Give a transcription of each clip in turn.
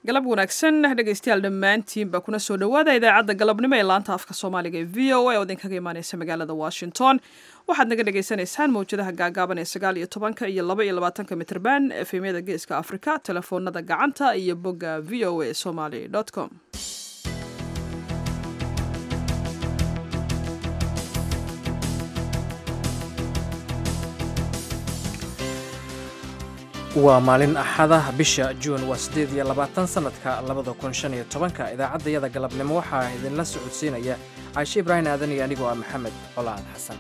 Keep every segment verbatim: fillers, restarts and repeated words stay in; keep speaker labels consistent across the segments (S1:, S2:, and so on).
S1: galab wanaagsan dhegaystayaal dhammaantiinba kuna soo dhowaada idaacadda galabnimo ee laanta afka soomaaliga ee v o a oo idinkaga imaaneysa magaalada washington waxaad naga dhagaysanaysaan mawjadaha gaagaaban ee sagaal iyo tobanka iyo laba iyo labaatanka mitrban efemyada geeska afrika telefoonada gacanta iyo bogga v o a somaly com
S2: waa maalin axada bisha juun waa siddeed iyo labaatan sannadka labada kun shan iyo tobanka idaacaddayada galabnimo waxaa idinla socodsiinaya caashe ibraahim aadan iyo anigoo ah maxamed colaan xasan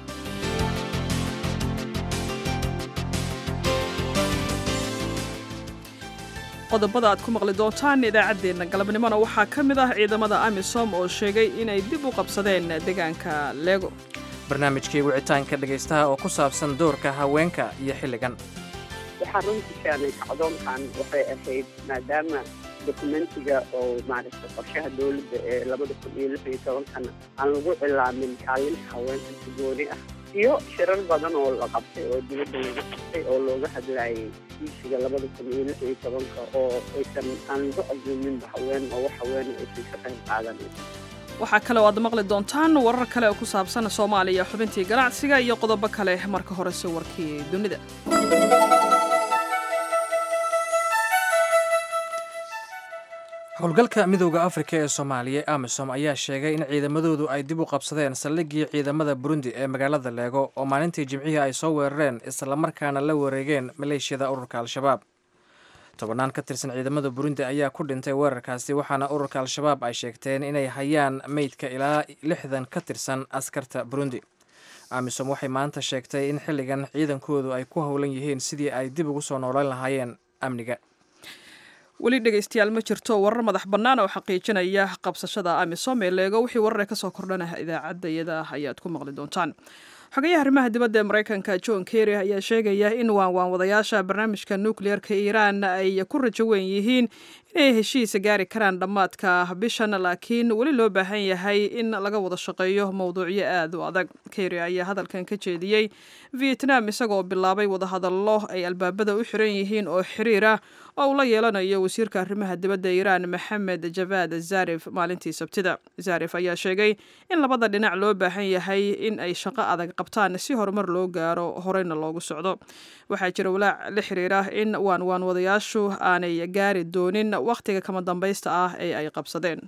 S1: qodobada aad ku maqli doontaan idaacaddeenna galabnimona waxaa ka mid ah ciidamada amisom oo sheegay inay dib u qabsadeen deegaanka leego
S2: barnaamijkii wicitaanka dhegaystaha oo ku saabsan doorka haweenka iyo xilligan
S3: waxaa runtii keenay kacdoonkan waxay ahayd maadaama dokumentiga oo maaragtay qorshaha dowladda ee labada kun iyo lix iyo tobankana aan lagu cilaamin kaalinta haweenka sigooni ah iyo shirar badan oo la qabtay oo dibadda laga qabtay oo looga hadlayay iisiga labada kun iyo lix iyo tobanka oo aysan aan lagu casuuminba haween oo wax haweena aysan ka qayb qaadanin
S1: waxaa kale oo aad maqli doontaan warar kale oo ku saabsan soomaaliya xubintii ganacsiga iyo qodobo kale marka horese warkii dunida
S2: howlgalka midowda afrika ee soomaaliya amisom ayaa sheegay in ciidamadoodu ay dib u qabsadeen saldhiggii ciidamada burundi ee magaalada leego oo maalintii jimcihii ay soo weerareen islamarkaana la wareegeen maleeshiyada ururka al-shabaab tobannaan ka tirsan ciidamada burundi ayaa ku dhintay weerarkaasi waxaana ururka al-shabaab ay sheegteen inay hayaan meydka ilaa lixdan ka tirsan askarta burundi amisom waxay maanta sheegtay in xilligan ciidankoodu ay ku howlan yihiin sidii ay dib ugu soo noolan lahaayeen amniga
S1: weli dhegaystayaal ma jirto warar madax bannaan oo xaqiijinaya qabsashada amisom ee leego wixii warar ka soo kordhanah idaacaddayada ayaad ku maqli doontaan xogayaha arrimaha dibadda ee maraykanka john kerry ayaa sheegaya in waanwaanwadayaasha barnaamijka nukliyeerka iiraan ay ku rajo weyn yihiin inay heshiisa gaari karaan dhammaadka bishan laakiin weli loo baahan yahay in laga wada shaqeeyo mowduucyo aad u adag kerry ayaa hadalkan ka jeediyey vietnam isagoo bilaabay wadahadallo ay albaabada u xiran yihiin oo xiriir ah oo uu la yeelanayo wasiirka arrimaha dibadda iiraan maxamed javaad zarif maalintii sabtida zarif ayaa sheegay in labada dhinac loo baahan yahay in ay shaqo adag qabtaan si horumar loo gaaro horeyna loogu socdo waxaa jira walaac la xiriira in waanwaanwadayaashu aanay gaari doonin wakhtiga kama dambaysta ah ee ay qabsadeen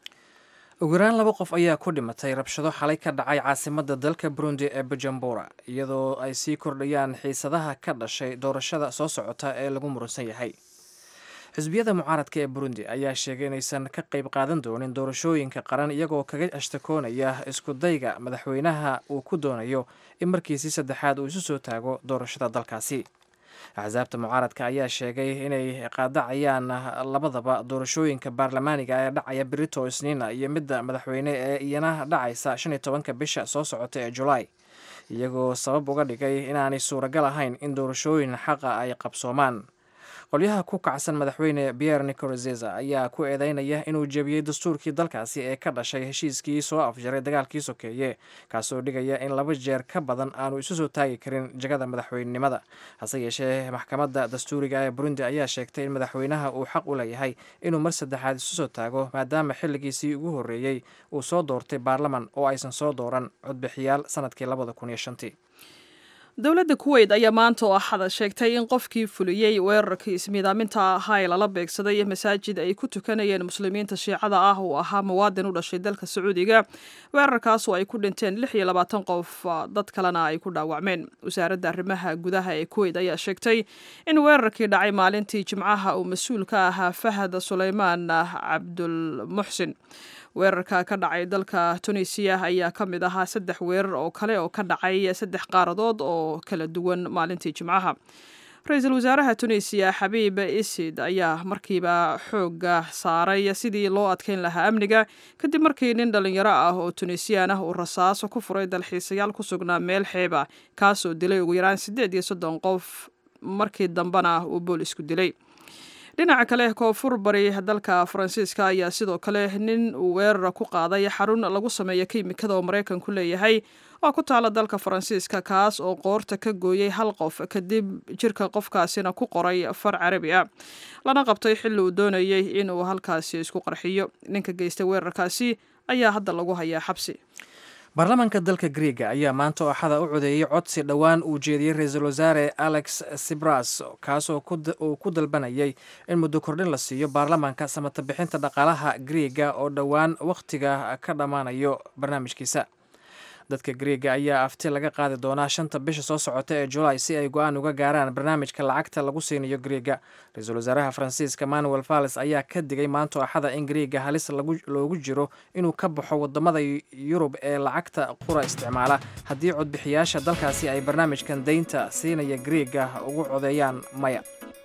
S2: ugu yaraan laba qof ayaa ku dhimatay rabshado xalay ka dhacay caasimadda dalka burundi ee bujumbura iyadoo ay sii kordhayaan xiisadaha ka dhashay doorashada soo socota ee lagu muransan yahay xisbiyada mucaaradka ee burundi ayaa sheegay inaysan ka qayb qaadan doonin doorashooyinka qaran iyagoo kaga ashtakoonaya iskudayga madaxweynaha uu ku doonayo in markiisii saddexaad uu isu soo taago doorashada dalkaasi axsaabta mucaaradka ayaa sheegay inay qaadacayaan labadaba doorashooyinka baarlamaaniga ee dhacaya berito isniina iyo midda madaxweyne ee iyana dhacaysa shan iyo tobanka bisha soo socota ee julaay iyagoo sabab uga dhigay inaanay suuragal ahayn in doorashooyin xaqa ay qabsoomaan qolyaha ku kacsan madaxweyne pierre nicorazeza ayaa ku eedeynaya inuu jebiyey dastuurkii dalkaasi ee ka dhashay heshiiskii soo afjaray dagaalkii sokeeye kaasoo dhigaya in laba jeer ka badan aanu isu soo taagi karin jagada madaxweynenimada hase yeeshee maxkamadda dastuuriga ee burundi ayaa sheegtay in madaxweynaha uu xaq u leeyahay inuu mar saddexaad isu soo taago maadaama xilligiisii ugu horreeyey uu soo doortay baarlaman oo aysan soo dooran codbixiyaal sanadkii labada kun iyo shantii
S1: dowladda kuweyt ayaa maanta oo axada sheegtay in qofkii fuliyey weerarkii ismiidaaminta ahaa ee lala beegsaday masaajid ay ku tukanayeen muslimiinta shiicada ah uu ahaa muwaadin u dhashay dalka sacuudiga weerarkaas oo ay ku dhinteen lix iyo labaatan qof dad kalena ay ku dhaawacmeen wasaaradda arrimaha gudaha ee kuweyt ayaa sheegtay in weerarkii dhacay maalintii jimcaha uu mas-uul ka ahaa fahad suleymaan cabdulmuxsin weerarka ka dhacay dalka tunisiya ayaa ka mid ahaa saddex weerar oo kale oo ka dhacay saddex qaaradood oo kala duwan maalintii jimcaha ra-iisul wasaaraha tunisiya xabiib isid ayaa markiiba xooga saaray sidii loo adkeyn lahaa amniga kadib markii nin dhalinyaro ah oo tunisiyaan ah uu rasaaso ku furay dalxiisayaal ku sugnaa meel xeeba kaasoo dilay ugu yaraan siddeed iyo soddon qof markii dambena uu boolisku dilay dhinaca kale koonfur bari dalka faransiiska ayaa sidoo kale nin uu weerar ku qaaday xarun lagu sameeyo kiimikada oo maraykanku leeyahay oo ku taala dalka faransiiska kaas oo qoorta ka gooyey hal qof kadib jirka qofkaasina ku qoray far carabi ah lana qabtay xilli uu doonayay inuu halkaasi isku qarxiyo ninka geystay weerarkaasi ayaa hadda lagu hayaa xabsi
S2: baarlamaanka dalka Greega ayaa maanta oo axada u codeeyay codsi dhawaan uu jeediyay ra'iisul wasaare Alex Tsipras kaas oo ku dalbanayay in muddo kordhin la siiyo baarlamaanka samata bixinta dhaqaalaha Greega oo dhawaan waqtiga ka dhamaanayo barnaamijkiisa. dadka Greega ayaa afti laga qaadi doonaa shanta bisha soo socota ee July si ay go'aan uga gaaraan barnaamijka lacagta lagu siinayo Greega. Ra'iisul wasaaraha Faransiiska Manuel Valls ayaa ka digay maanta axada in Greega halis loogu jiro inuu ka baxo wadamada Yurub ee lacagta qura isticmaala haddii codbixiyaasha dalkaasi ay barnaamijkan deynta siinaya Greega ugu codeeyaan maya.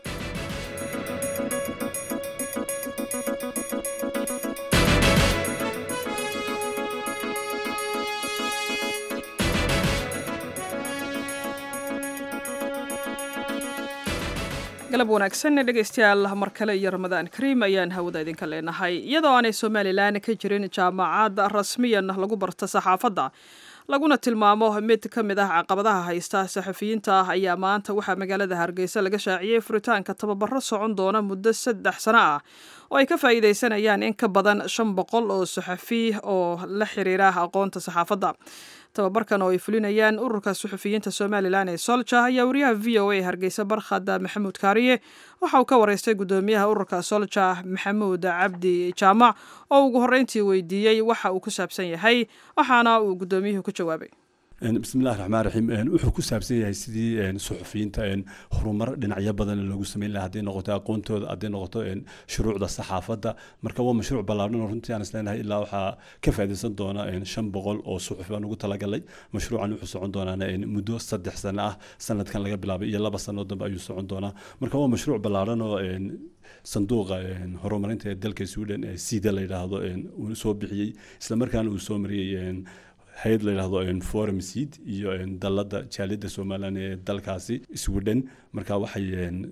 S1: galab wanaagsan dhegeystayaal mar kale iyo Ramadaan Kariim ayaan hawada idinka leenahay iyadoo aanay Soomaaliland ka jirin jaamacad rasmiyan lagu barto saxaafadda laguna tilmaamo mid ka mid ah caqabadaha haysta saxafiyiinta ayaa maanta waxa magaalada Hargeysa laga shaaciyay furitaanka tababaro socon doona muddo saddex sano ah oo ay ka faa'iideysanayaan in ka badan shan boqol oo saxafi oo la xiriira aqoonta saxaafadda. tababarkan oo ay fulinayaan ururka suxufiyiinta Soomaaliland ee Solja ayaa wariyaha V O A Hargeysa Barkhada Maxamuud Kaariye waxa uu ka wareystay gudoomiyaha ururka Solja Maxamuud Cabdi Jaamac oo ugu horeyntii weydiiyay waxa uu ku saabsan yahay waxaana uu gudoomiyuhu ku jawaabay.
S4: بسم الله الرحمن الرحيم wuxuu ku saabsan yahay sidii suxufiyiinta horumar dhinacyo badan loogu sameyn lahaa hadii noqoto aqoontooda hadii noqoto shuruucda saxaafadda marka waa mashruuc ballaaran oo runtii aan isleenahay ilaa waxa ka faa'iideysan doona shan boqol oo suxufi aan ugu talagalay mashruucan wuxuu socon doonaa muddo saddex sano ah sanadkan laga bilaabay iyo laba sano dambe ayuu socon doonaa marka waa mashruuc ballaaran oo sanduuqa horumarinta dalka Sweden ee sida la yiraahdo uu soo bixiyay isla markaana uu soo mariyay hay'ad la yiraahdo Forum Seed iyo dalada jaalida Soomaaliland ee dalkaasi Sweden marka waxay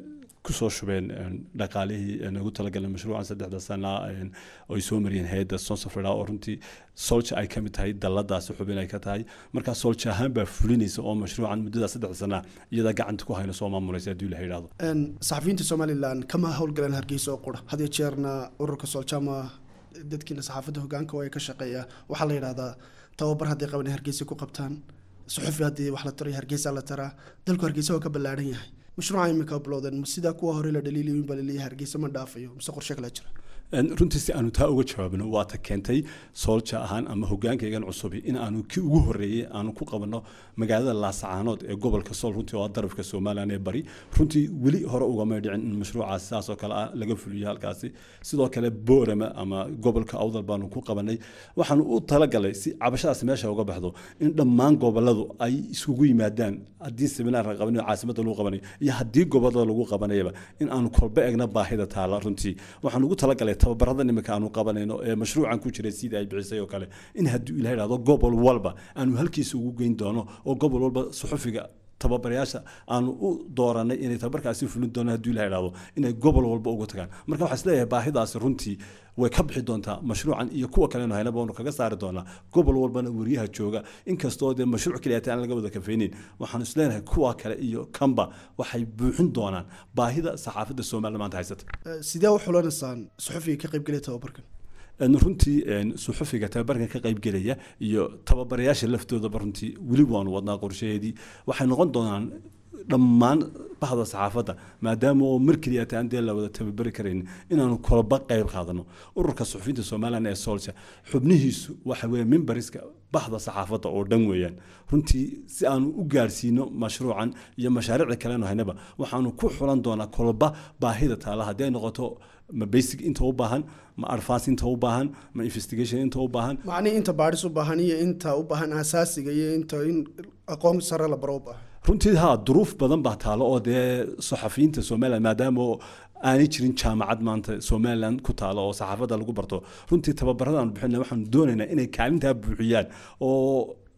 S4: ku soo shubeen dhaqaalihii ugu talagalay mashruucan saddexda sano oo ay soo mariyeen hay'adda Sonsafreda oo runtii Solja ay ka mid tahay daladaas xubin ay ka tahay marka Solja ahaan baa fulinaysa oo mashruucan muddada saddexda sano iyada gacanta ku hayno soo maamulaysa hadii la yiraahdo
S5: een saxafiyiinta Soomaaliland kama hawlgalan Hargeysa oo qura hadii jeerna ururka Solja ma dadkina saxaafadda hoggaanka way ka shaqeeyaa waxa la yiraahdaa tababar haddii qaban Hargeysa ku qabtaan suxufi haddii wax la taray Hargeysa la taraa dalku Hargeysa oo ka ballaaran yahay mashruuca imika uploaden sida kuwa hore la dhaliilay bal leeyahay Hargeysa ma dhaafayo mise qorshe kala jira
S4: runtii si aanu taa uga jawaabno waa ta keentay Solja ahaan ama hogaankaygan cusub in aanu ki ugu horeeyay aanu ku qabano magaalada Laascaanood ee gobolka Sool runtii oo darafka Soomaaliland ee bari runtii wali hore uga ma dhicin in mashruucaas saas oo kale ah laga fuliyo halkaasi sidoo kale Boorama ama gobolka Awdal baanu ku qabanay waxaan u talagalay si cabashadaas meesha uga baxdo in dhammaan goboladu ay isugu yimaadaan hadii seminar la qabanayo caasimada lagu qabanayo iyo hadii gobolada lagu qabanayba in aanu kolba eegna baahida taala runtii waxaan ugu talagalay tababarada nimanka aanu qabanayno ee mashruucan ku jiray sidii ay bixisay oo kale in hadii ilaahay raado gobol walba aanu halkiisa ugu geyn doono oo gobol walba suxufiga tababarayaasha aanu u dooranay inay tababarkaasi fulin doonaan hadii ilaahay raado inay gobol walba ugu tagaan marka waxa isleeyahay baahidaas runtii way ka bixi doontaa mashruucan iyo kuwa kale oo haynaba oo kaga saari doona gobol walbana wariyaha jooga inkastoo de mashruuc kaliya aan laga wada kafeenin waxaan isleenahay kuwa kale iyo kamba waxay buuxin doonaan baahida saxaafadda Soomaaliland maanta haysata
S5: sidee u xulanaysan suxufiga ka qayb galay tababarkan
S4: runtii suxufiga tababarkan ka qayb galaya iyo tababarayaasha laftooda runtii wali waan wadnaa qorsheedii waxay noqon doonaan dhammaan bahda saxaafadda maadaama oo markii aan dee la wada tababari karin inaanu kolba qayb qaadano ururka suxufiyiinta Soomaaliland ee Solja xubnihiisu waxa weeye memberska bahda saxaafadda oo dhan weeyaan runtii si aanu u gaarsiino mashruucan iyo mashaariicda kale oo haynaba waxaanu ku xulan doonaa kolba baahida taala hadii ay noqoto ma basic inta u baahan ma advance inta u baahan ma investigation inta u baahan
S5: macni inta baaris u baahan iyo inta u baahan asaasiga iyo inta in aqoon sare la baro baahan
S4: runtii ha duruuf badan baa taalo oo de saxafiyiinta Soomaaliland maadaama aanay jirin jaamacad maanta Soomaaliland ku taalo oo saxaafadda lagu barto runtii tababaradaan bixinay waxaan doonaynaa inay kaalinta buuxiyaan oo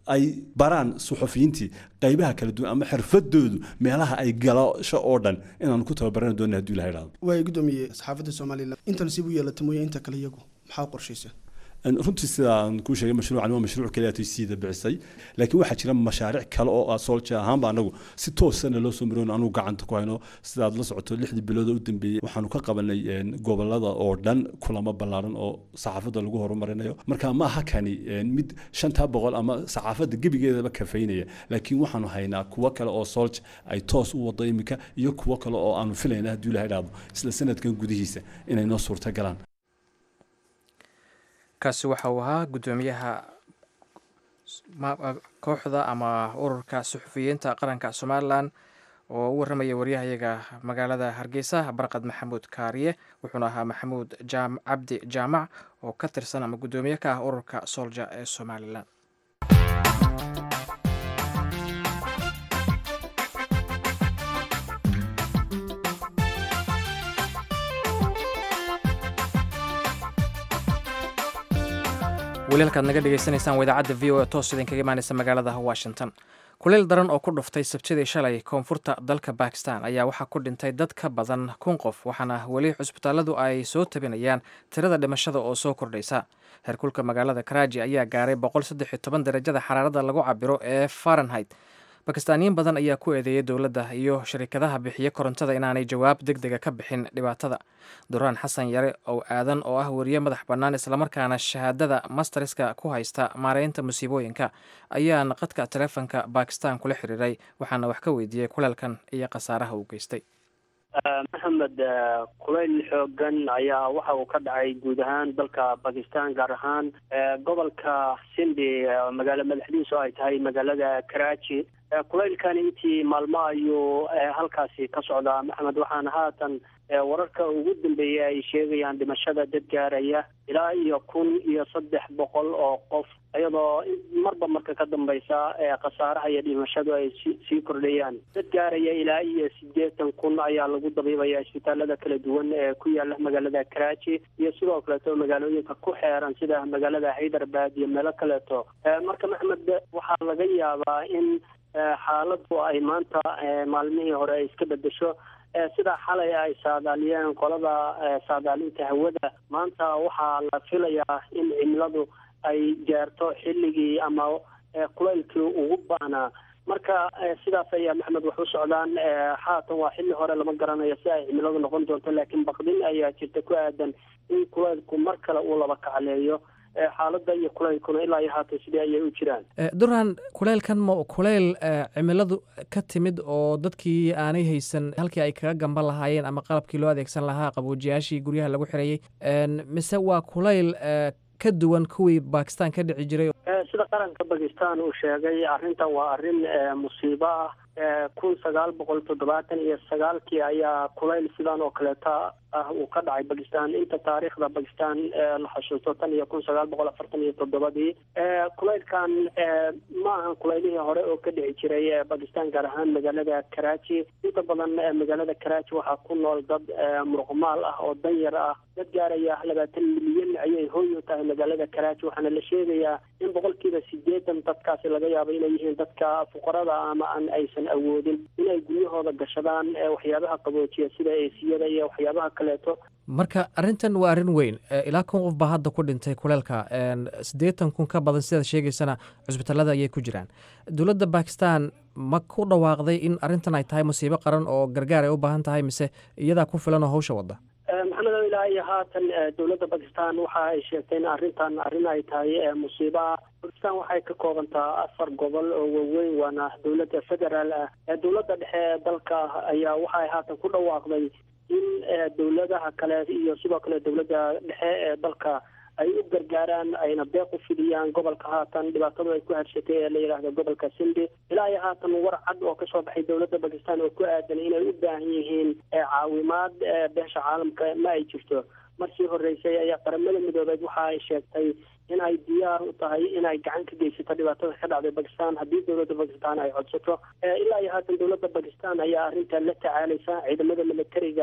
S4: ay baraan suxufiyiintii qaybaha kala duwan ama xirfadoodu meelaha ay galasho oo dhan inaan ku tababaran doonno haddii la yidhaahdo.
S5: way gudoomiye saxaafadda Soomaaliland intan si u yeelata mooyee inta kale iyagu maxaa qorshaysan
S4: runtii sidaan kuu sheegay mashruucan waa mashruuc kaliya ay siida bicisay laakiin waxaa jira mashaariic kale oo Soldier ahaan baa anagu si toos ah loo soo maroon anu gacanta ku hayno sidaad la socoto lixdii bilood u dambeeyay waxaanu ka qabanay gobolada oo dhan kulamo ballaaran oo saxaafadda lagu horumarinayo marka ma aha kani mid shanta boqol ama saxaafadda gebigeedaba ka faynaya laakiin waxaanu haynaa kuwa kale oo Soldier ay toos u wado imika iyo kuwa kale oo aanu filaynaa haddii la yiraahdo isla sanadkan gudihiisa inay noo suurta galaan.
S2: kaasi waxa uu ahaa gudoomiyaha kooxda ama ururka suxufiyiinta qaranka Somaliland oo u waramaya wariyahayaga magaalada Hargeysa Barqad Maxamuud Kaariye wuxuuna ahaa Maxamuud Jaam Cabdi Jaamac oo ka tirsan ama gudoomiye ka ah ururka Soldier ee Somaliland. walaalkaad naga dhageysanaysaan wadaacadda V O A toos idinkaga imaanaysa magaalada Washington. kuleel daran oo ku dhuftay sabtidii shalay koonfurta dalka Pakistan ayaa waxaa ku dhintay dad ka badan kun qof waxaana weli cusbitaaladu ay soo tabinayaan tirada dhimashada oo soo kordhaysa. heerkulka magaalada Karachi ayaa gaaray boqol saddex iyo toban darajada xaraarada lagu cabiro ee Fahrenheit. Bakistaaniyiin badan ayaa ku eedeeyay dowladda iyo shirkadaha bixiya korontada inaanay jawaab degdega ka bixin dhibaatada. Duraan Xasan Yare oo aadan oo ah wariye madax bannaan islamarkaana shahaadada masterska ku haysta maareynta musiibooyinka ayaa naqadka taleefanka Pakistan kula xiriiray waxaana wax ka weydiiyey kuleelkan iyo khasaaraha uu geystay.
S6: maxamed kuleyl xoogan ayaa waxa uu ka dhacay guud ahaan dalka Pakistan gaar ahaan gobolka Sindhi magaalo madaxdiisu ay tahay magaalada Karachi. kuleylkani intii maalmo ayuu halkaasi ka socdaa maxamed waxaana haatan wararka ugu dambeeyay ay sheegayaan dhimashada dad gaaraya ilaa iyo kun iyo saddex boqol oo qof iyadoo marba marka ka dambaysa khasaaraha iyo dhimashadu ay sii kordhayaan. dad gaaraya ilaa iyo siddeetan kun ayaa lagu dabiibaya isbitaalada kala duwan ee ku yaala magaalada Karachi iyo sidoo kaleeto magaalooyinka ku xeeran sida magaalada Hyderabad iyo meelo kaleeto. marka maxamed waxaa laga yaabaa in xaaladdu ay maanta maalmihii hore ay iska bedesho sida xalay ay saadaaliyeen qolada saadaalinta hawada. maanta waxaa la filayaa in cimiladu ay gaarto xilligii ama kulaylkii ugu baanaa. marka sidaas ayaa maxamed wax u socdaan. haatan waa xilli hore lama garanayo si ay cimiladu noqon doonto laakiin baqdin ayaa jirta ku aadan in kulaylku mar kale uu laba kacleeyo. xaaladda iyo kulaylkuna ilaa iyo haatan sidii ayay u jiraan.
S2: duraan kuleylkan ma kuleyl cimiladu ka timid oo dadkii aanay haysan halkii ay kaga gamban lahaayeen ama qalabkii loo adeegsan lahaa qaboojiyaashii guryaha lagu xirayey mise waa kuleyl ka duwan kuwii Pakistan ka dhici jiray?
S6: sida qaranka Pakistan uu sheegay arrintan waa arrin musiibo ah. kun sagaal boqol toddobaatan iyo sagaalkii ayaa kuleyl sidan oo kaleeta ah uu ka dhacay Pakistan. inta taariikhda Pakistan la xasuusto tan iyo kun sagaal boqol afartan iyo toddobadii. kuleylkan ma ahan kuleylihii hore oo ka dhici jiray Pakistan gaar ahaan magaalada Karachi. inta badan magaalada Karachi waxaa ku nool dad muruqmaal ah oo danyar ah. dad gaaraya labaatan milyan ayay hooy u tahay magaalada Karachi waxaana la sheegayaa in boqolkiiba siddeetan dadkaasi laga yaabo inay yihiin dadka fuqarada ama aan aysan awoodin inay guryahooda gashadaan waxyaabaha qaboojiya sida eesiyada iyo waxyaabaha kaleeto.
S2: marka arrintan waa arrin weyn. ilaa kun qof baa hadda ku dhintay kuleelka siddeetan kun ka badan sidaad sheegaysana cusbitaalada ayay ku jiraan. dowladda Pakistan ma ku dhawaaqday in arrintan ay tahay musiibo qaran oo gargaar ay u baahan tahay mise iyadaa ku filan oo hawsha wada?
S6: maxamed ilaa iyo haatan dowladda Pakistan waxa ay sheegtay in arrintan arrin ay tahay musiibo. Pakistan waxay ka koobantaa afar gobol oo waaweyn waana dowladda federaal ah. dowladda dhexe ee dalka ayaa waxay haatan ku dhawaaqday in dowladaha kale iyo sidoo kale dowladda dhexe ee dalka ay u gargaaraan ayna deeq u fidiyaan gobolka haatan dhibaatadu ay ku harshatay ee la yidhaahdo gobolka Sindhi. ilaa iyo haatan war cad oo kasoo baxay dowladda Pakistan oo ku aadan inay u baahan yihiin caawimaad beesha caalamka ma ay jirto. markii horeysay ayaa qaramada midoobeed waxa ay sheegtay in ay diyaar u tahay inay gacan ka geysato dhibaatada ka dhacday Pakistan haddii dowladda Pakistan ay codsato. ilaa iyo haatan dowladda Pakistan ayaa arrintan la tacaalaysa. ciidamada militariga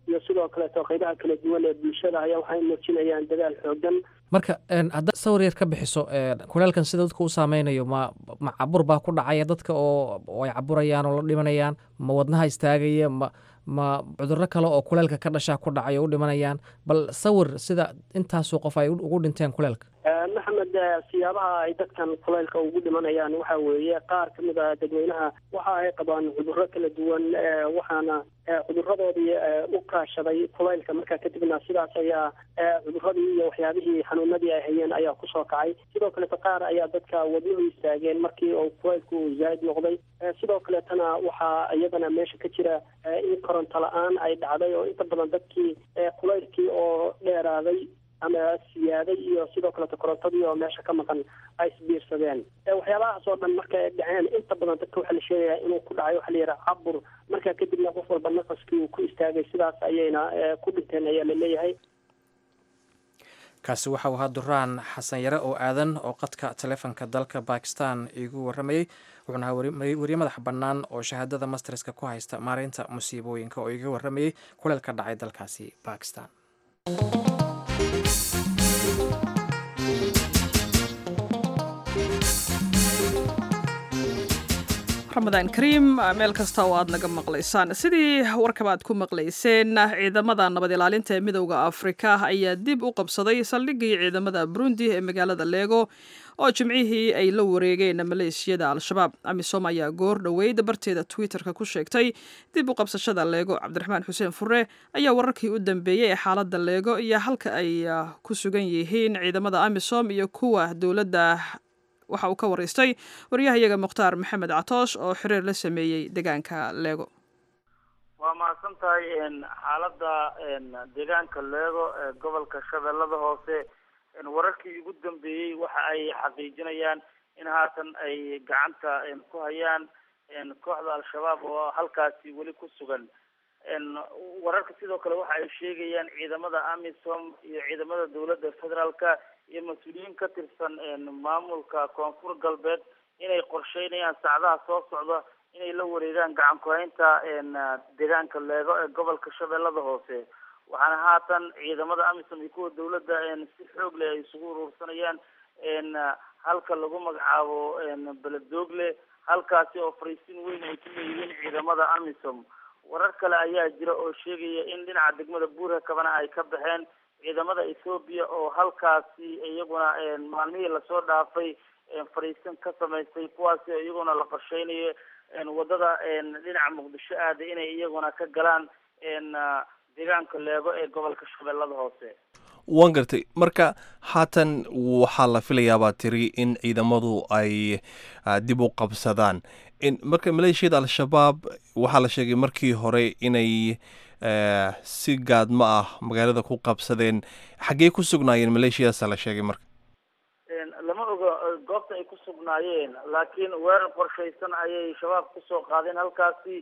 S6: iyo sidoo kaleeto qaybaha kala duwan ee bulshada ayaa waxay muujinayaan dadaal xoogan.
S2: marka haddaad sawir yar ka bixiso kuleelkan sida dadka u saameynayo ma ma cabur baa ku dhacaya dadka oo ay caburayaan oo la dhimanayaan, ma wadnaha istaagaya, ma ma cudurro kale oo kuleelka ka dhashaa ku dhacay oo u dhimanayaan? bal sawir sida intaasoo qof ay ugu dhinteen kuleelka.
S6: maxamed, siyaabaha ay dadkan kuleylka ugu dhimanayaan waxa weeye qaar ka mid ah dadweynaha waxa ay qabaan cudurro kala duwan, waxaana cudurradoodii u kaashaday kuleylka. markaa kadibna sidaas ayaa cudurradii iyo waxyaabihii xanuunadii ay hayeen ayaa kusoo kacay. sidoo kaleeto qaar ayaa dadka wadnuhu istaageen markii uu kuleylku uu zaa'id noqday. sidoo kaleetana waxaa iyadana meesha ka jira in koronto la-aan ay dhacday oo inta badan dadkii kuleylkii oo dheeraaday ama siyaaday iyo sidoo kaleeto korontadii oo meesha ka maqan ay isbiirsadeen. waxyaabahaas oo dhan markay dhaceen inta badan dadka waxaa la sheegayaa inuu ku dhacay waxa la yidhaha cabur. markaa kadibna qof walba naqaskii uu ku istaagay, sidaas ayayna ku dhinteen ayaa la leeyahay.
S2: kaasi waxau ahaa duraan xasan yare oo aadan oo qadka taleefonka dalka bakistan iigu warramayey. wuxuuna ahaa weriye madax bannaan oo shahaadada masterska ku haysta maareynta musiibooyinka oo iiga warramayey kuleel ka dhacay dalkaasi bakistan.
S1: ramadaan kariim, meel kasta oo aad naga maqlaysaan. sidii warkaba aad ku maqlayseen, ciidamada nabad ilaalinta ee midowda afrika ayaa dib u qabsaday saldhiggii ciidamada burundi ee magaalada leego oo jimcihii ay la wareegeen maleeshiyada al-shabaab. amisom ayaa goor dhoweyd barteeda twitterka ku sheegtay dib u qabsashada leego. cabdiraxmaan xuseen fure ayaa wararkii u dambeeyey ee xaaladda leego iyo halka ay ku sugan yihiin ciidamada amisom iyo kuwa dowladda waxa uu ka waraystay waryahayaga mukhtaar maxamed catoosh oo xiriir la sameeyey deegaanka leego.
S7: waa mahadsan tahay. xaaladda deegaanka leego ee gobolka shabeellada hoose wararkii ugu dambeeyey waxa ay xaqiijinayaan in haatan ay gacanta ku hayaan kooxda al-shabaab oo halkaasi weli ku sugan. wararka sidoo kale waxa ay sheegayaan ciidamada amisom iyo ciidamada dowladda federaalka iyo mas-uuliyiin ka tirsan maamulka koonfur galbeed inay qorsheynayaan saacadaha soo socda inay la wareegaan gacan ku-haynta deegaanka leego ee gobolka shabeellada hoose. waxaana haatan ciidamada amisom iyo kuwa dowladda si xoog leh ay isugu uruursanayaan halka lagu magacaabo beledoogle, halkaasi oo fariisin weyn ay ku leeyihiin ciidamada amisom. warar kale ayaa jira oo sheegaya in dhinaca degmada buura kabana ay ka baxeen ciidamada Ethiopia oo halkaasi iyaguna maalmihii lasoo dhaafay fariisin ka samaystay, kuwaasi iyaguna la qorsheynayo wadada dhinaca muqdisho aada inay iyaguna ka galaan deegaanka leego ee gobolka shabeellada hoose.
S8: waan gartay. marka haatan waxaa la filayaabaa tiri in ciidamadu ay dib u qabsadaan. marka maleeshiyada al-shabaab waxaa la sheegay markii hore inay si gaadma ah magaalada ku qabsadeen. xaggee ku sugnaayeen maleeshiyadaasa la sheegay marka?
S7: lama oga goobta ay ku sugnaayeen, laakiin weerar qorshaysan ayay shabaab kusoo qaadeen halkaasi.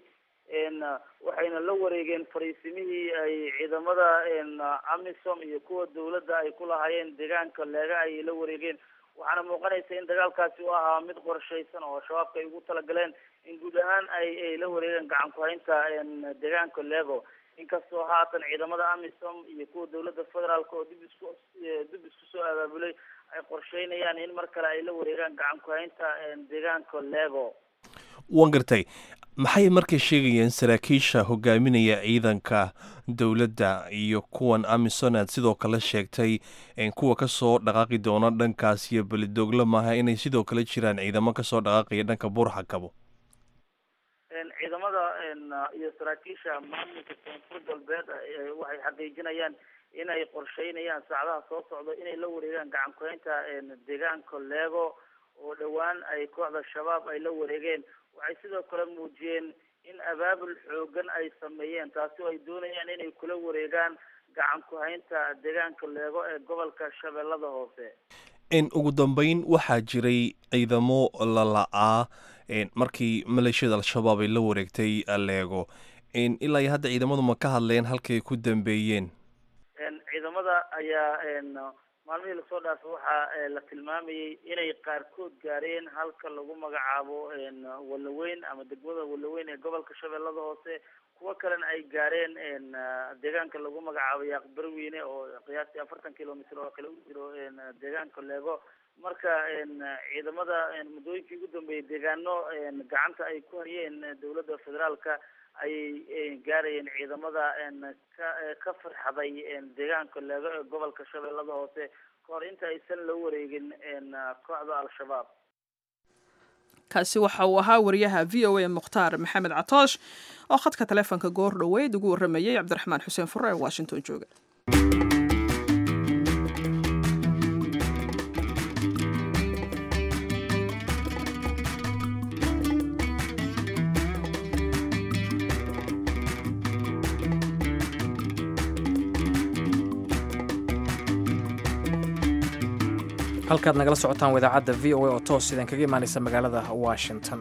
S7: waxayna la wareegeen fariisimihii ay ciidamada amisom iyo kuwa dowladda ay ku lahaayeen deegaanka leega ayay la wareegeen. waxaana muuqanaysa in dagaalkaasi u ahaa mid qorshaysan oo shabaabka ay ugu talagaleen in guud ahaan ay ay la wareegeen gacan ku-haynta deegaanka leego. inkastoo haatan ciidamada amisom iyo kuwa dowladda federaalka oo dib isku dib isku soo abaabulay ay qorsheynayaan in mar kale ay la wareegaan gacan ku-haynta deegaanka leego.
S8: waan gartay. maxay markay sheegayeen saraakiisha hogaaminaya ciidanka dowladda iyo kuwan amisom aad sidoo kale sheegtay kuwa kasoo dhaqaaqi doona dhankaas iyo beledoogle maaha inay sidoo kale jiraan ciidamo kasoo dhaqaaqaya dhanka buurxakabo?
S7: ciidamada iyo saraakiisha maamulka koonfur galbeed waxay xaqiijinayaan inay qorsheynayaan saacadaha soo socda inay la wareegaan gacan ku-haynta deegaanka leego oo dhowaan ay kooxda shabaab ay la wareegeen. waxay sidoo kale muujiyeen in abaabul xoogan ay sameeyeen, taasi oo ay doonayaan inay kula wareegaan gacan ku-haynta deegaanka leego ee gobolka shabeellada hoose.
S8: in ugu dambeyn waxaa jiray ciidamo la la-aa markii maleeshiyada al-shabaab ay la wareegtay leego. ilaa iyo hadda ciidamadu ma ka hadleen halkay ku dambeeyeen?
S7: ciidamada ayaa maalmihii lasoo dhaafay waxaa la tilmaamayay inay qaarkood gaareen halka lagu magacaabo walaweyn ama degmada walaweyn ee gobolka shabeellada hoose, kuwo kalena ay gaareen deegaanka lagu magacaabo yaaqbarweyne oo qiyaastii afartan kilomitr oo kale u jiro deegaanka leego. marka ciidamada muddooyinkii ugu dambeeyay deegaano gacanta ay ku hayeen dowladda federaalka ayay gaarayeen ciidamada ka ka farxaday deegaanka leego ee gobolka shabeellada hoose kahor inta aysan la wareegin kooxda al-shabaab.
S1: kaasi waxa uu ahaa wariyaha v o a mukhtaar maxamed catoosh oo khadka taleefonka goor dhoweyd ugu waramayay cabdiraxmaan xuseen fure ee washington jooga.
S2: halkaad nagala socotaan wadaacadda v o a oo toos idin kaga imaanaysa magaalada washington.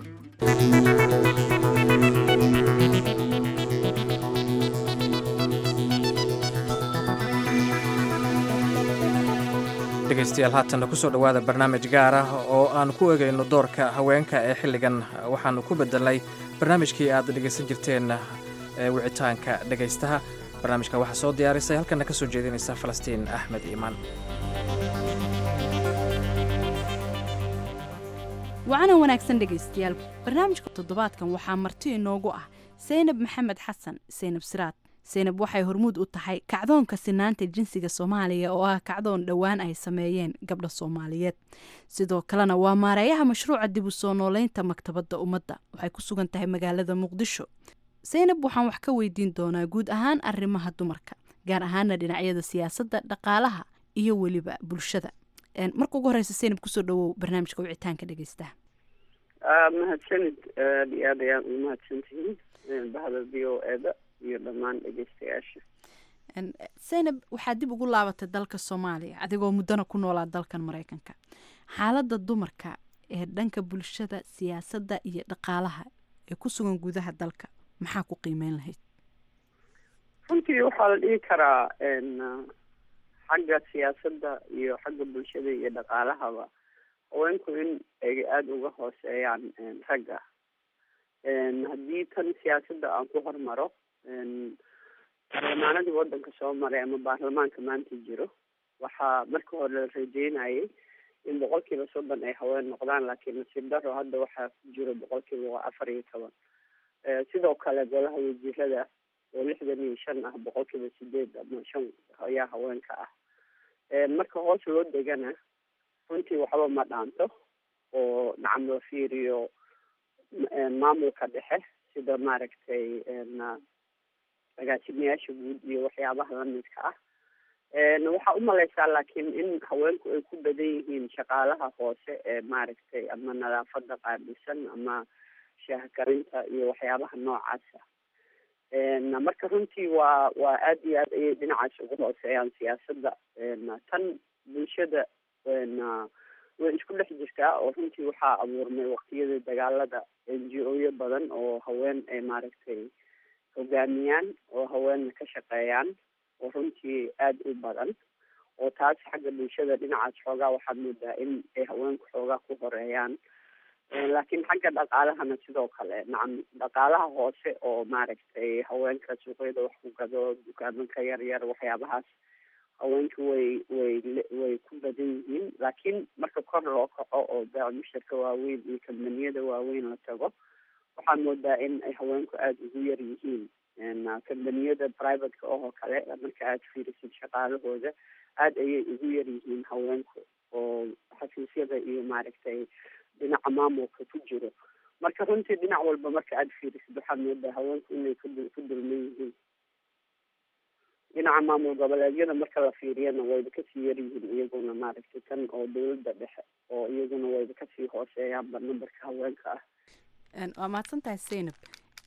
S2: dhegaystayaal haatanna ku soo dhowaada barnaamij gaar ah oo aan ku eegayno doorka haweenka ee xilligan. waxaanu ku bedelnay barnaamijkii aad dhegaysan jirteen ee wicitaanka dhegaystaha. barnaamijka waxaa soo diyaarisay halkana ka soo jeedinaysa falastiin axmed iimaan.
S9: wacana wanaagsan dhegaystayaal, barnaamijka toddobaadkan waxaa marti inoogu ah Saynab Maxamed Xasan Saynab Siraad. Saynab waxay hormuud u tahay kacdoonka sinaanta jinsiga Soomaaliya oo ah kacdoon dhowaan ay sameeyeen gabdho Soomaaliyeed. sidoo kalena waa maareeyaha mashruuca dib u soo nooleynta maktabadda ummadda. waxay ku sugan tahay magaalada Muqdisho. Saynab waxaan wax ka weydiin doonaa guud ahaan arrimaha dumarka, gaar ahaana dhinacyada siyaasadda, dhaqaalaha iyo weliba bulshada. marka ugu horeysa Saynab kusoo dhawow barnaamijka wicitaanka dhegaystaha.
S3: mahadsanid aad iyo aad ayaan u mahadsantihiin bahda v o a da iyo dhammaan dhegaystayaasha.
S9: Saynab, waxaad dib ugu laabatay dalka Soomaaliya adigoo muddana ku noolaa dalkan Mareykanka. xaaladda dumarka ee dhanka bulshada, siyaasadda iyo dhaqaalaha ee ku sugan gudaha dalka maxaa ku qiimeyn lahayd?
S3: runtii waxaa la dhihi karaa xagga siyaasadda iyo xagga bulshada iyo dhaqaalahaba haweenku in ay aada uga hooseeyaan ragga. haddii tan siyaasadda aan ku hormaro, baarlamaanadii wadanka soo maray ama baarlamaanka maanta jiro, waxaa marka hore la rajeynayay in boqol kiiba soddon ay haween noqdaan, laakiin nasiib daro hadda waxaa ku jiro boqol kiiba afar iyo toban. sidoo kale golaha wasiirada oo lixdan iyo shan ah boqol kiiba sideed ama shan ayaa haweenka ah. marka hoos loo degana runtii waxba ma dhaanto oo nacam loo fiiriyo maamulka dhexe sida maaragtay agaasimayaasha guud iyo waxyaabaha lamidka ah. waxaa umaleysaa laakiin in haweenku ay ku badan yihiin shaqaalaha hoose ee maaragtay ama nadaafada qaadisan ama shaahkarinta iyo waxyaabaha noocaasa. marka runtii waa waa aada iyo aad ayay dhinacaas ugu hooseeyaan siyaasadda. tan bulshada way isku dhex jirtaa oo runtii waxaa abuurmay waqtiyada dagaalada n g o yo badan oo haween ay maaragtay hogaamiyaan oo haweenna ka shaqeeyaan oo runtii aada u badan, oo taas xagga bulshada dhinacaas xoogaa waxaad moodaa in ay haweenku xoogaa ku horeeyaan. laakiin xagga dhaqaalahana sidoo kale nacam dhaqaalaha hoose oo maaragtay haweenka suuqyada wax ku gado, dukaamanka yar yar, waxyaabahaas haweenku way way way ku badan yihiin. laakiin marka kor loo kaco oo baamushirka waaweyn iyo kambaniyada waaweyn la tago, waxaad moodaa in ay haweenku aada ugu yar yihiin. kambaniyada privateka oo kale marka aada fiirisid shaqaalahooda aada ayay ugu yar yihiin haweenku oo xafiisyada iyo maaragtay dhinaca maamulka ku jiro. marka runtii dhinac walba marka aada fiirisid waxaad moodaa haweenku inay ku ku dulman yihiin. dhinaca maamul goboleedyada marka la fiiriyana wayba kasii yar yihiin iyaguna maaragtay tan oo dawladda dhexe oo iyaguna wayba kasii hooseeyaanba numberka haweenka ah.
S9: waa mahadsan tahay Saynab.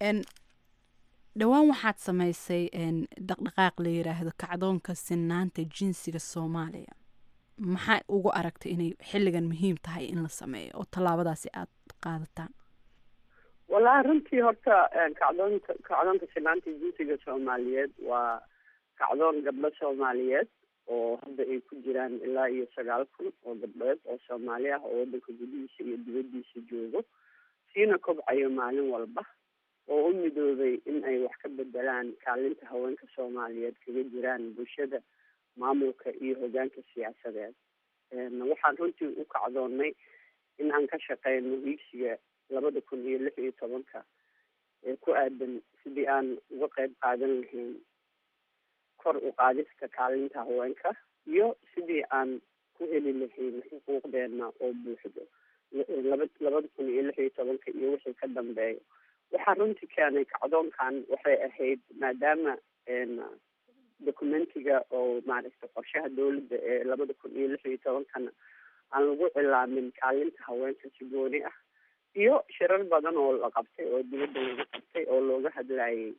S9: dhowaan waxaad samaysay dhaqdhaqaaq la yiraahdo kacdoonka sinaanta jinsiga Soomaaliya. maxaa ugu aragtay inay xilligan muhiim tahay in la sameeyo oo tallaabadaasi aad qaadataan?
S3: wallahi runtii horta kacdoonka kacdoonka sinaanta jinsiga Soomaaliyeed waa kacdoon gabdho Soomaaliyeed oo hadda ay ku jiraan ilaa iyo sagaal kun oo gabdhood oo soomaali ah oo wadanka gudihiisa iyo dibadiisa joogo siina kobcayo maalin walba oo u midoobay in ay wax ka bedelaan kaalinta haweenka soomaaliyeed kaga jiraan bulshada maamulka iyo hogaanka siyaasadeed. waxaan runtii u kacdoonnay in aan ka shaqeyno higsiga labada kun iyo lix iyo tobanka ee ku aadan sidii aan uga qayb qaadan lahayn kor u qaadista kaalinta haweenka iyo sidii aan ku heli lahayn xuquuqdeena oo buuxdo laba labada kun iyo lix iyo tobanka iyo wixii ka dambeeyo. waxaa runtii keenay kacdoonkan waxay ahayd maadaama documentiga oo maaragtay qorshaha dawladda ee labada kun iyo lix iyo tobankana aan lagu cilaamin kaalinta haweenka si gooni ah iyo shirar badan oo la qabtay oo dibadda lagu qabtay oo looga hadlayay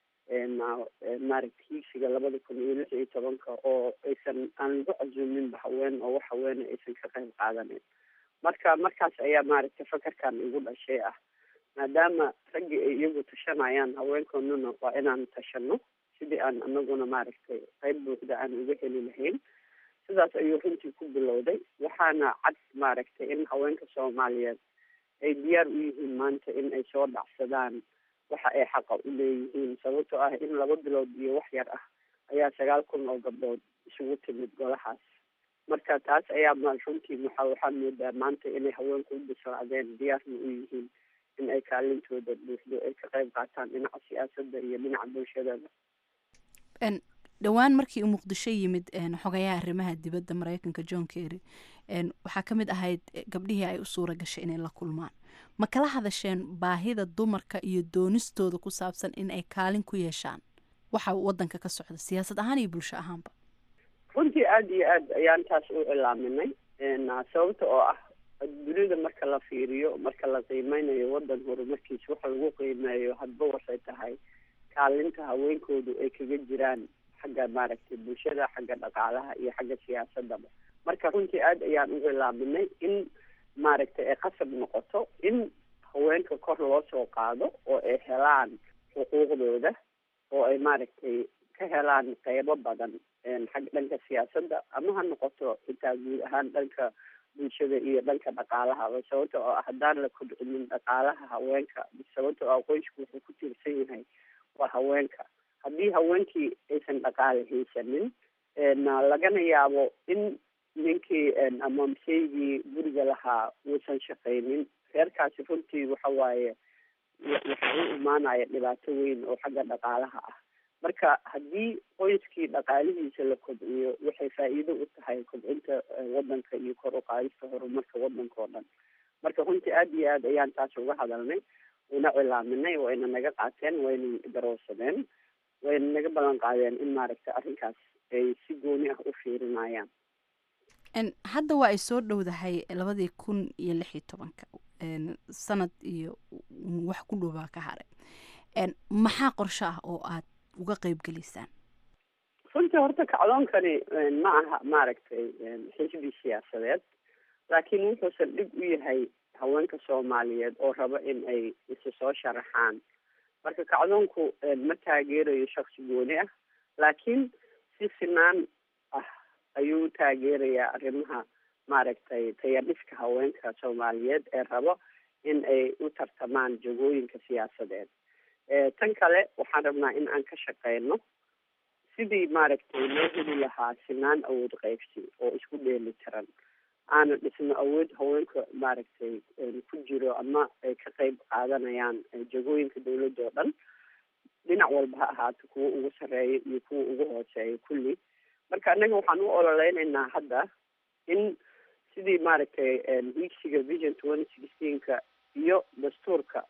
S3: maaragtay higsiga labada kun iyo lix iyo tobanka oo aysan aan lagu casuuminba haween oo wax haweena aysan ka qayb qaadanin. marka markaas ayaa maaragtay fakarkan igu dhashay ah maadaama raggii ay iyagu tashanayaan haweenkooduna waa inaan tashano sidii aan anaguna maaragtay qayb buuxda aan uga heli lahayn. sidaas ayuu runtii ku bilowday waxaana cad maaragtay in haweenka soomaaliyeed ay diyaar u yihiin maanta in ay soo dhacsadaan waxa ay xaqa u leeyihiin sababtoo ah in laba bilood iyo wax yar ah ayaa sagaal kun oo gabdhood isugu timid golahaas. marka taas ayaa ma runtii waxa waxaa moodaa maanta inay haweenku u bislaadeen diyaarna u yihiin in ay kaalintooda buuxdo ay ka qayb qaataan dhinaca siyaasadda iyo dhinaca bulshadada.
S9: dhowaan markii uu muqdisho yimid xogayaha arrimaha dibadda maraykanka John Kerry waxaa ka mid ahayd gabdhihii ay u suura gashay inay la kulmaan. ma kala hadasheen baahida dumarka iyo doonistooda ku saabsan in ay kaalin ku yeeshaan waxa wadanka ka socda siyaasad ahaan iyo bulsho ahaanba?
S3: runtii aada iyo aad ayaan taas u cilaaminay sababta oo ah dunida marka la fiiriyo marka la qiimeynayo wadan horumarkiisa waxa lagu qiimeeyo hadba waxay tahay kaalinta haweenkoodu ay kaga jiraan xagga maaragtay bulshada xagga dhaqaalaha iyo xagga siyaasadaba. marka runtii aada ayaan u cilaaminay in maaragtay ay qasab noqoto in haweenka kor loo soo qaado oo ay helaan xuquuqdooda oo ay maaragtay ka helaan qeybo badan xagga dhanka siyaasadda ama ha noqoto xitaa guud ahaan dhanka bulshada iyo dhanka dhaqaalahaba sababta oo ah haddaan la kobcinin dhaqaalaha haweenka sababta oo qoysku wuxuu ku tiirsan yahay waa haweenka. haddii haweenkii aysan dhaqaale haysanin lagana yaabo in ninkii ama masaygii guriga lahaa uusan shaqaynin reerkaasi runtii waxa waaye waxaa u imaanaya dhibaato weyn oo xagga dhaqaalaha ah. marka haddii qoyskii dhaqaalihiisa la kobciyo waxay faa'iido u tahay kobcinta wadanka iyo kor u qaadista horumarka wadanka oo dhan. marka runtii aada iyo aad ayaan taas uga hadalnay una cilaaminay wayna naga qaateen wayna daroosadeen wayna naga ballan qaadeen in maaragtay arrinkaas ay si gooni ah u fiirinayaan.
S9: hadda waa ay soo dhowdahay labadii kun iyo lix iyo tobanka sanad iyo wax ku dhowbaa ka haray. maxaa qorsho ah oo aad uga qayb gelaysaan?
S3: runtii horta kacdoonkani ma aha maaragtay xisbi siyaasadeed laakiin wuxuusan dhib u yahay haweenka soomaaliyeed oo raba in ay isu soo sharaxaan. marka kacdoonku ma taageerayo shaksi gooni ah laakiin si sinaan ah ayuu taageerayaa arrimaha maaragtay tayadhiska haweenka soomaaliyeed ee rabo in ay u tartamaan jagooyinka siyaasadeed. tan kale waxaan rabnaa in aan ka shaqeyno sidii maaragtay loo heli lahaa sinaan awood qaybsi oo isku dheeli tiran aana dhisno awood haweenka maaragtay ku jiro ama ay ka qayb qaadanayaan jagooyinka dawladda oo dhan dhinac walba ha ahaato kuwa ugu sarreeya iyo kuwa ugu hooseeya kulli. marka annaga waxaan u ololeynaynaa hadda in sidii maaragtay higsiga vision twenty sixteenka iyo dastuurka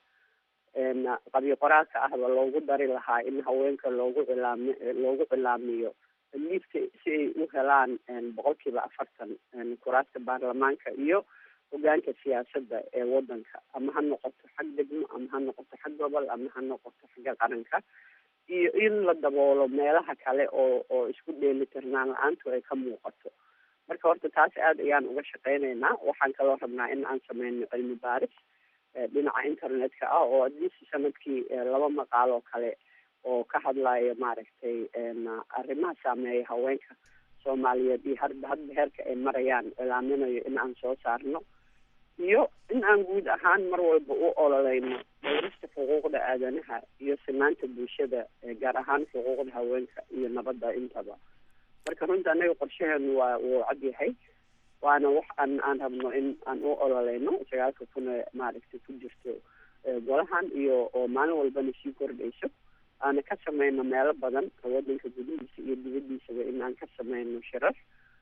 S3: qabyo qoraalka ahba loogu dari lahaa in haweenka loogu cilaami loogu cilaamiyo liifta si ay u helaan boqolkiiba afartan kuraasta baarlamaanka iyo hogaanka siyaasadda ee wadanka ama ha noqoto xag degmo ama ha noqoto xag gobol ama ha noqoto xagga qaranka iyo in la daboolo meelaha kale oo oo isku dheeli tirnaan la-aantu ay ka muuqato. marka horta taas aada ayaan uga shaqeynaynaa. waxaan kaloo rabnaa in aan sameyno cilmi baaris dhinaca internetka ah oo adliisi sanadkii laba maqaal oo kale oo ka hadlayo maaragtay arrimaha saameeya haweenka soomaaliyeed iyo hadba hadba heerka ay marayaan ilaaminayo in aan soo saarno iyo in aan guud ahaan mar walba u ololeyno dhowrista xuquuqda aadanaha iyo sinaanta bulshada gaar ahaan xuquuqda haweenka iyo nabadda intaba marka runta anaga qorshaheenu waa wuu cad yahay waana wax aan aan rabno in aan u ololeyno sagaalka kun ee maaragtay ku jirto golahan iyo oo maalin walbana sii kordhayso aana ka sameyno meelo badan wadanka gudihiisa iyo dibadiisaba in aan ka sameyno shirar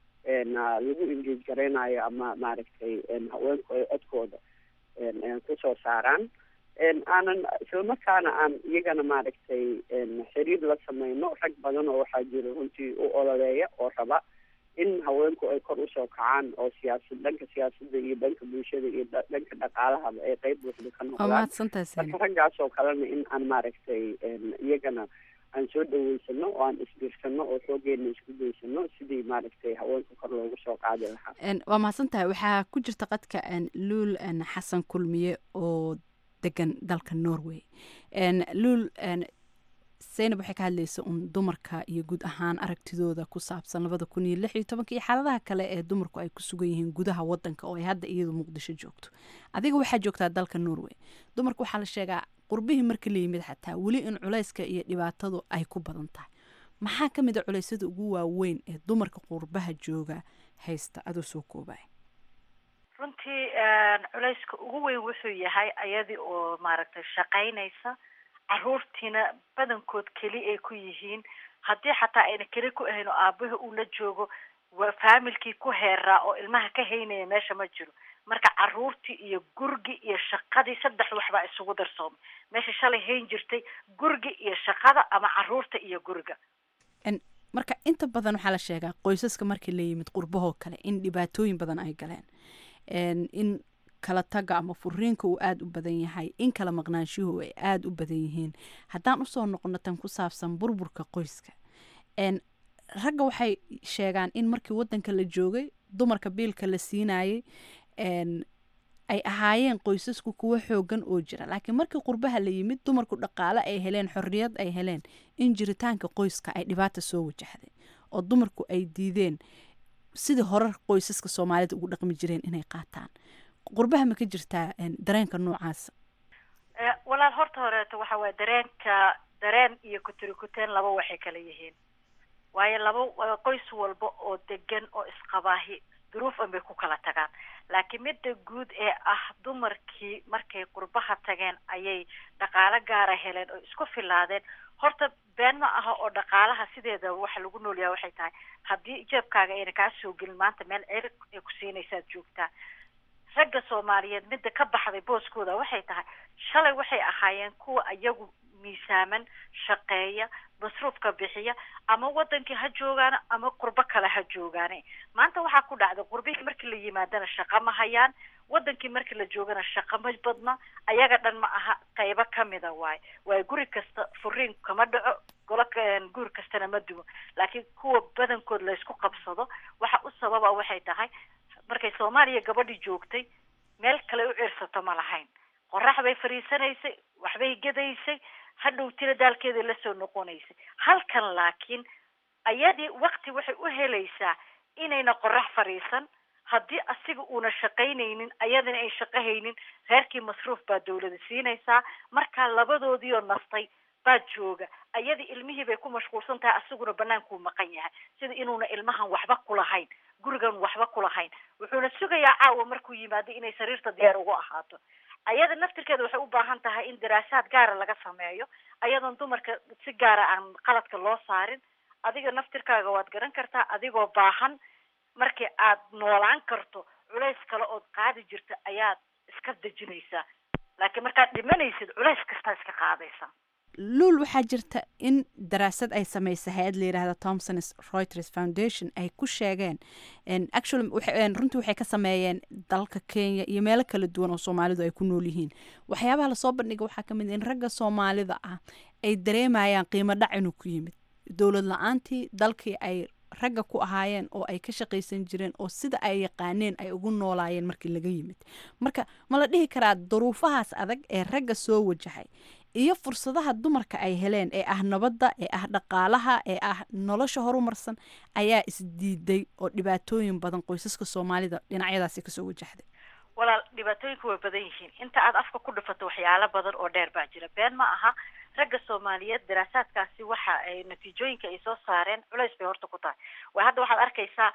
S3: lagu engage gareynayo ama maaragtay haweenku ay codkooda kusoo saaraan aanan islamarkaana aan iyagana maaragtay xiriir la sameyno rag badan oo waxaa jira runtii u ololeeya oo raba in haweenku ay kor usoo kacaan oo siyaasad dhanka siyaasadda iyo dhanka bulshada iyo dhanka dhaqaalahaba ay qeyb buuxda ka noqdaan marka raggaas oo kalena in aan maaragtay iyagana aan soo dhaweysano oo aan isbiirsano oo xoogeena isku daysano sidii maaragtay haweenka kor loogu soo qaadi lahaa
S9: waa mahadsan tahay waxaa ku jirta qadka luul xasan kulmiye oo degan dalka Norway luul Zainab waxay ka hadlaysaa un dumarka iyo guud ahaan aragtidooda ku saabsan labada kun iyo lix iyo tobanka iyo xaaladaha kale ee dumarku ay ku sugan yihiin gudaha wadanka oo ay hadda iyadu muqdisho joogto adiga waxaa joogtaa dalka Norway dumarku waxaa la sheegaa qurbihii markii la yimid xataa weli in culayska iyo dhibaatadu ay ku badan tahay maxaa ka mid ah culeysyada ugu waaweyn ee dumarka qurbaha jooga haysta adoo soo koobay
S10: runtii culayska ugu weyn wuxuu yahay ayadii oo maaragtay shaqaynaysa caruurtiina badankood keli ay ku yihiin haddii xataa ayna keli ku ahayn oo aabaha uu la joogo waa faamilkii ku heeraa oo ilmaha ka haynaya meesha ma jiro marka caruurtii iyo gurigi iyo shaqadii saddex waxbaa isugu darsoomay meesha shalay hayn jirtay gurigi iyo shaqada ama caruurta iyo guriga
S9: marka inta badan waxaa la sheegaa qoysaska markii la yimid qurbahoo kale in dhibaatooyin badan ay galeen in kala taga ama furiinka uu aada u badan yahay in kala maqnaanshuhu ay aada u badan yihiin haddaan usoo noqono tan ku saabsan burburka qoyska ragga waxay sheegaan in markii wadanka la joogay dumarka biilka la siinayay ay ahaayeen qoysasku kuwa xoogan oo jira laakiin markii qurbaha la yimid dumarku dhaqaale ay heleen xorriyad ay heleen in jiritaanka qoyska ay dhibaata soo wajahday oo dumarku ay diideen sidii hore qoysaska soomaalida ugu dhaqmi jireen inay qaataan qurbaha ma ka jirtaa dareenka noocaas
S10: walaal horta horeeto waxa waa dareenka dareen iyo kutirikuteen laba waxay kala yihiin waayo laba qoys walba oo degan oo isqabaahi duruuf an bay ku kala tagaan laakiin midda guud ee ah dumarkii markay qurbaha tageen ayay dhaqaale gaara heleen oo isku filaadeen horta been ma aha oo dhaqaalaha sideeda waxa lagu noolyahay waxay tahay haddii jeebkaaga ayna kaa soo gelin maanta meel cirig ay ku siinaysaad joogtaa ragga soomaaliyeed midda ka baxday booskooda waxay tahay shalay waxay ahaayeen kuwa iyagu miisaaman shaqeeya masruufka bixiya ama wadankii ha joogaana ama qurbo kale ha joogaane maanta waxaa ku dhacday qurbihii markii la yimaadana shaqo ma hayaan wadankii markii la joogana shaqo ma badna ayaga dhan ma aha qaybo kamida waaye waayo guri kasta furiin kama dhaco golo guri kastana ma dumo laakiin kuwa badankood laysku qabsado waxa u sababa waxay tahay markay soomaaliya gabadhii joogtay meel kale u ciirsato ma lahayn qorax bay fariisanaysay waxbay gadaysay hadhow tira daalkeeda la soo noqonaysay halkan laakiin ayadii waqti waxay u helaysaa inayna qorax fariisan haddii asiga uuna shaqaynaynin ayadana ay shaqahaynin reerkii masruuf baa dawlada siinaysaa markaa labadoodii oo nastay baa jooga ayadii ilmihii bay ku mashquulsan tahay asiguna banaankuu maqan yahay sida inuuna ilmahan waxba kulahayn gurigan waxba kulahayn wuxuuna sugayaa caawa markuu yimaado inay sariirta diyaar ugu ahaato ayada naftirkeeda waxay u baahan tahay in daraasaad gaara laga sameeyo ayadoon dumarka si gaara aan qaladka loo saarin adiga naftirkaaga waad garan kartaa adigoo baahan markii aad noolaan karto culays kale ood qaadi jirta ayaad iska dejinaysaa laakiin markaad dhimanaysid culays kastaa iska qaadaysa
S9: luul waxaa jirta in daraasad ay sameysay hay-ad la yidhaahda Thomson Reuters Foundation ay ku sheegeen actually runtii waxay ka sameeyeen dalka Kenya iyo meelo kala duwan oo Soomaalidu ay ku nool yihiin waxyaabaha lasoo bandhigay waxaa ka mid in ragga Soomaalida ah ay dareemayaan qiimo dhac inuu ku yimid dowlad la-aantii dalkii ay ragga ku ahaayeen oo ay ka shaqaysan jireen oo sida ay yaqaaneen ay ugu noolaayeen markii laga yimid marka ma la dhihi karaa duruufahaas adag ee ragga soo wajahay iyo fursadaha dumarka ay heleen ee ah nabadda ee ah dhaqaalaha ee ah nolosha horumarsan ayaa isdiiday oo dhibaatooyin badan qoysaska soomaalida dhinacyadaasi kasoo wajahday
S10: walaal dhibaatooyinku way badan yihiin inta aad afka ku dhufato waxyaalo badan oo dheer baa jira been ma aha ragga soomaaliyeed daraasaadkaasi waxa ay natiijooyinka ay soo saareen culays bay horta ku tahay way hadda waxaad arkaysaa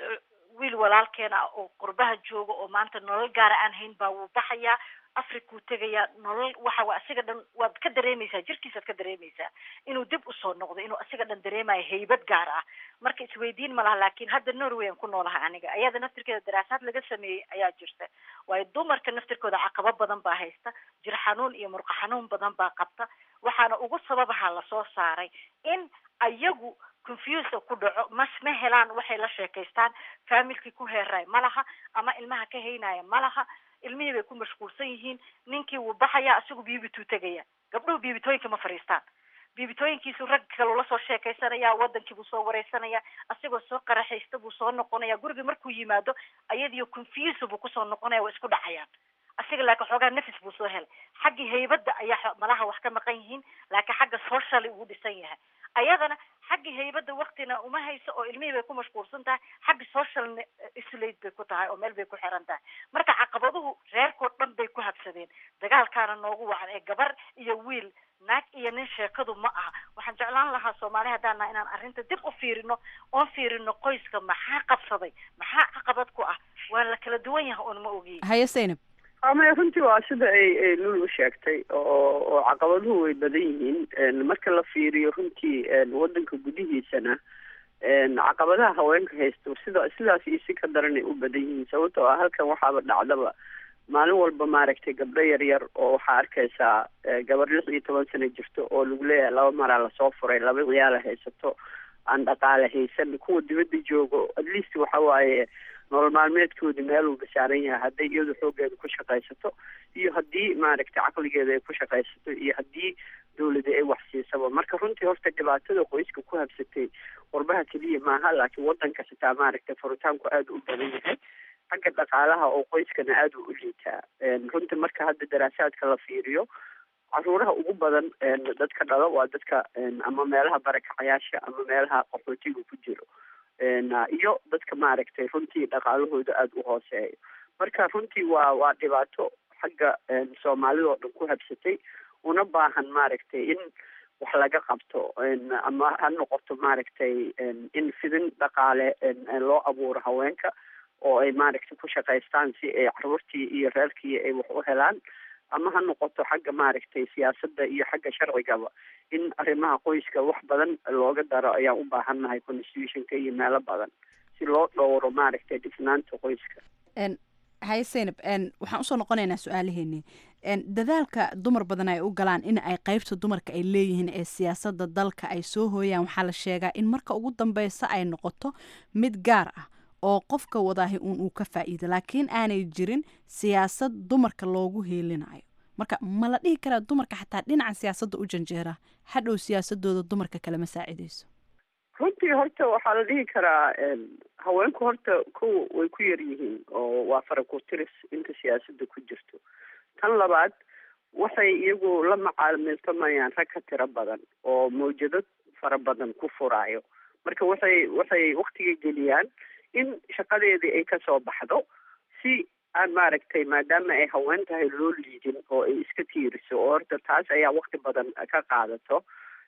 S10: wiil walaalkeena oo qurbaha jooga oo maanta nolol gaara aan hayn baa wuu baxayaa afrikuu tegayaa nolol waxa waa asiga dhan waad ka dareemaysaa jirkiisaad ka dareemaysaa inuu dib usoo noqdo inuu asiga dhan dareemayo haybad gaar ah marka isweydiin ma laha laakiin hadda norway aan ku noolaha aniga ayada naftirkeeda daraasaad laga sameeyey ayaa jirta waayo dumarka naftirkooda caqabo badan baa haysta jir xanuun iyo murqa xanuun badan baa qabta waxaana ugu sababaha lasoo saaray in ayagu confuse ku dhaco mas ma helaan waxay la sheekaystaan familkii ku heeray ma laha ama ilmaha ka haynaya ma laha ilmihii bay ku mashquulsan yihiin ninkii wuu baxayaa isagu biibituu tegaya gabdhuhu biibitooyinka ma fadhiistaan biibitooyinkiisu rag kaleu la soo sheekaysanaya wadankii buu soo wareysanaya asigoo soo qaraxaysta buu soo noqonaya gurigii markuu yimaado ayadiyo confuse buu kusoo noqonaya waa isku dhacayaan asiga laakiin xoogaa nafis buu soo helay xaggii haybadda ayaa malaha wax ka maqan yihiin laakiin xagga socially uu dhisan yahay ayadana xaggii haybadda waktina uma hayso oo ilmihii bay ku mashquulsan tahay xagga social isolate bay ku tahay oo meel bay ku xiran tahay marka caqabaduhu reerkoo dhan bay ku habsadeen dagaalkaana noogu wacan ee gabar iyo wiil naag iyo nin sheekadu ma aha waxaan jeclaan lahaa soomaali haddaan nahay inaan arrinta dib u fiirino oon fiirino qoyska maxaa qabsaday maxaa caqabad ku ah waa la kala duwan yahay oon ma ogiyin
S9: haye Zainab
S3: ama runtii waa sida ay ay lulu sheegtay oo oo caqabaduhu way badan yihiin marka la fiiriyo runtii wadanka gudihiisana caqabadaha haweenka haysto sida sidaas iyo si ka daran ay u badan yihiin sababtoo ah halkan waxaaba dhacdaba maalin walba maaragtay gabdho yar yar oo waxaa arkaysaa gabar lix iyo toban sano jirto oo lagu leeyahay laba maraa lasoo furay laba ciyaala haysato aan dhaqaale haysan kuwa dibadda joogo at least waxa waaye nolol maalmeedkoodi meel uu basaaran yahay hadday iyadu xoogeeda ku shaqaysato iyo haddii maaragtay caqligeeda ay ku shaqaysato iyo haddii dawlada ay wax siisaba marka runtii horta dhibaatada qoyska ku habsatay qurbaha keliya maaha laakiin wadanka xitaa maaragtay furitaanku aada u badan yahay xagga dhaqaalaha oo qoyskana aada u liitaa runtii marka hadda daraasaadka la fiiriyo caruuraha ugu badan dadka dhalo waa dadka ama meelaha barakacayaasha ama meelaha qaxootiga ku jiro iyo dadka maaragtay runtii dhaqaalahooda aada u hooseeyo marka runtii waa waa dhibaato xagga soomaalida oo dhan ku habsatay una baahan maaragtay in wax laga qabto ama ha noqoto maaragtay in fidin dhaqaale loo abuuro haweenka oo ay maaragtay ku shaqaystaan si ay caruurtii iyo reerkii ay wax u helaan ama ha noqoto xagga maaragtay siyaasadda iyo xagga sharcigaba in arrimaha qoyska wax badan looga daro ayaan u baahannahay constitutionka iyo meelo badan si loo dhowro maaragtay dhifnaanta qoyska
S9: haye Zainab waxaan usoo noqonaynaa su-aalaheeni dadaalka dumar badan ay u galaan in ay qaybta dumarka ay leeyihiin ee siyaasadda dalka ay soo hooyaan waxaa la sheegaa in marka ugu dambeysa ay noqoto mid gaar ah oo qofka wadaahi uun uu ka faa'iido laakiin aanay jirin siyaasad dumarka loogu heelinayo marka ma la dhihi karaa dumarka xataa dhinaca siyaasadda u janjeera hadhow siyaasadooda dumarka kale ma saacidayso
S3: runtii horta waxaa la dhihi karaa haweenku horta kuwa way ku yar yihiin oo waa faraku-tiris inta siyaasadda ku jirto tan labaad waxay iyagu la macaamiltamayaan rag ka tiro badan oo mawjado fara badan ku furaayo marka waxay waxay waktiga geliyaan in shaqadeedii ay kasoo baxdo si aan maaragtay maadaama ay haween tahay loo liidin oo ay iska tiiriso oo horta taas ayaa wakti badan ka qaadato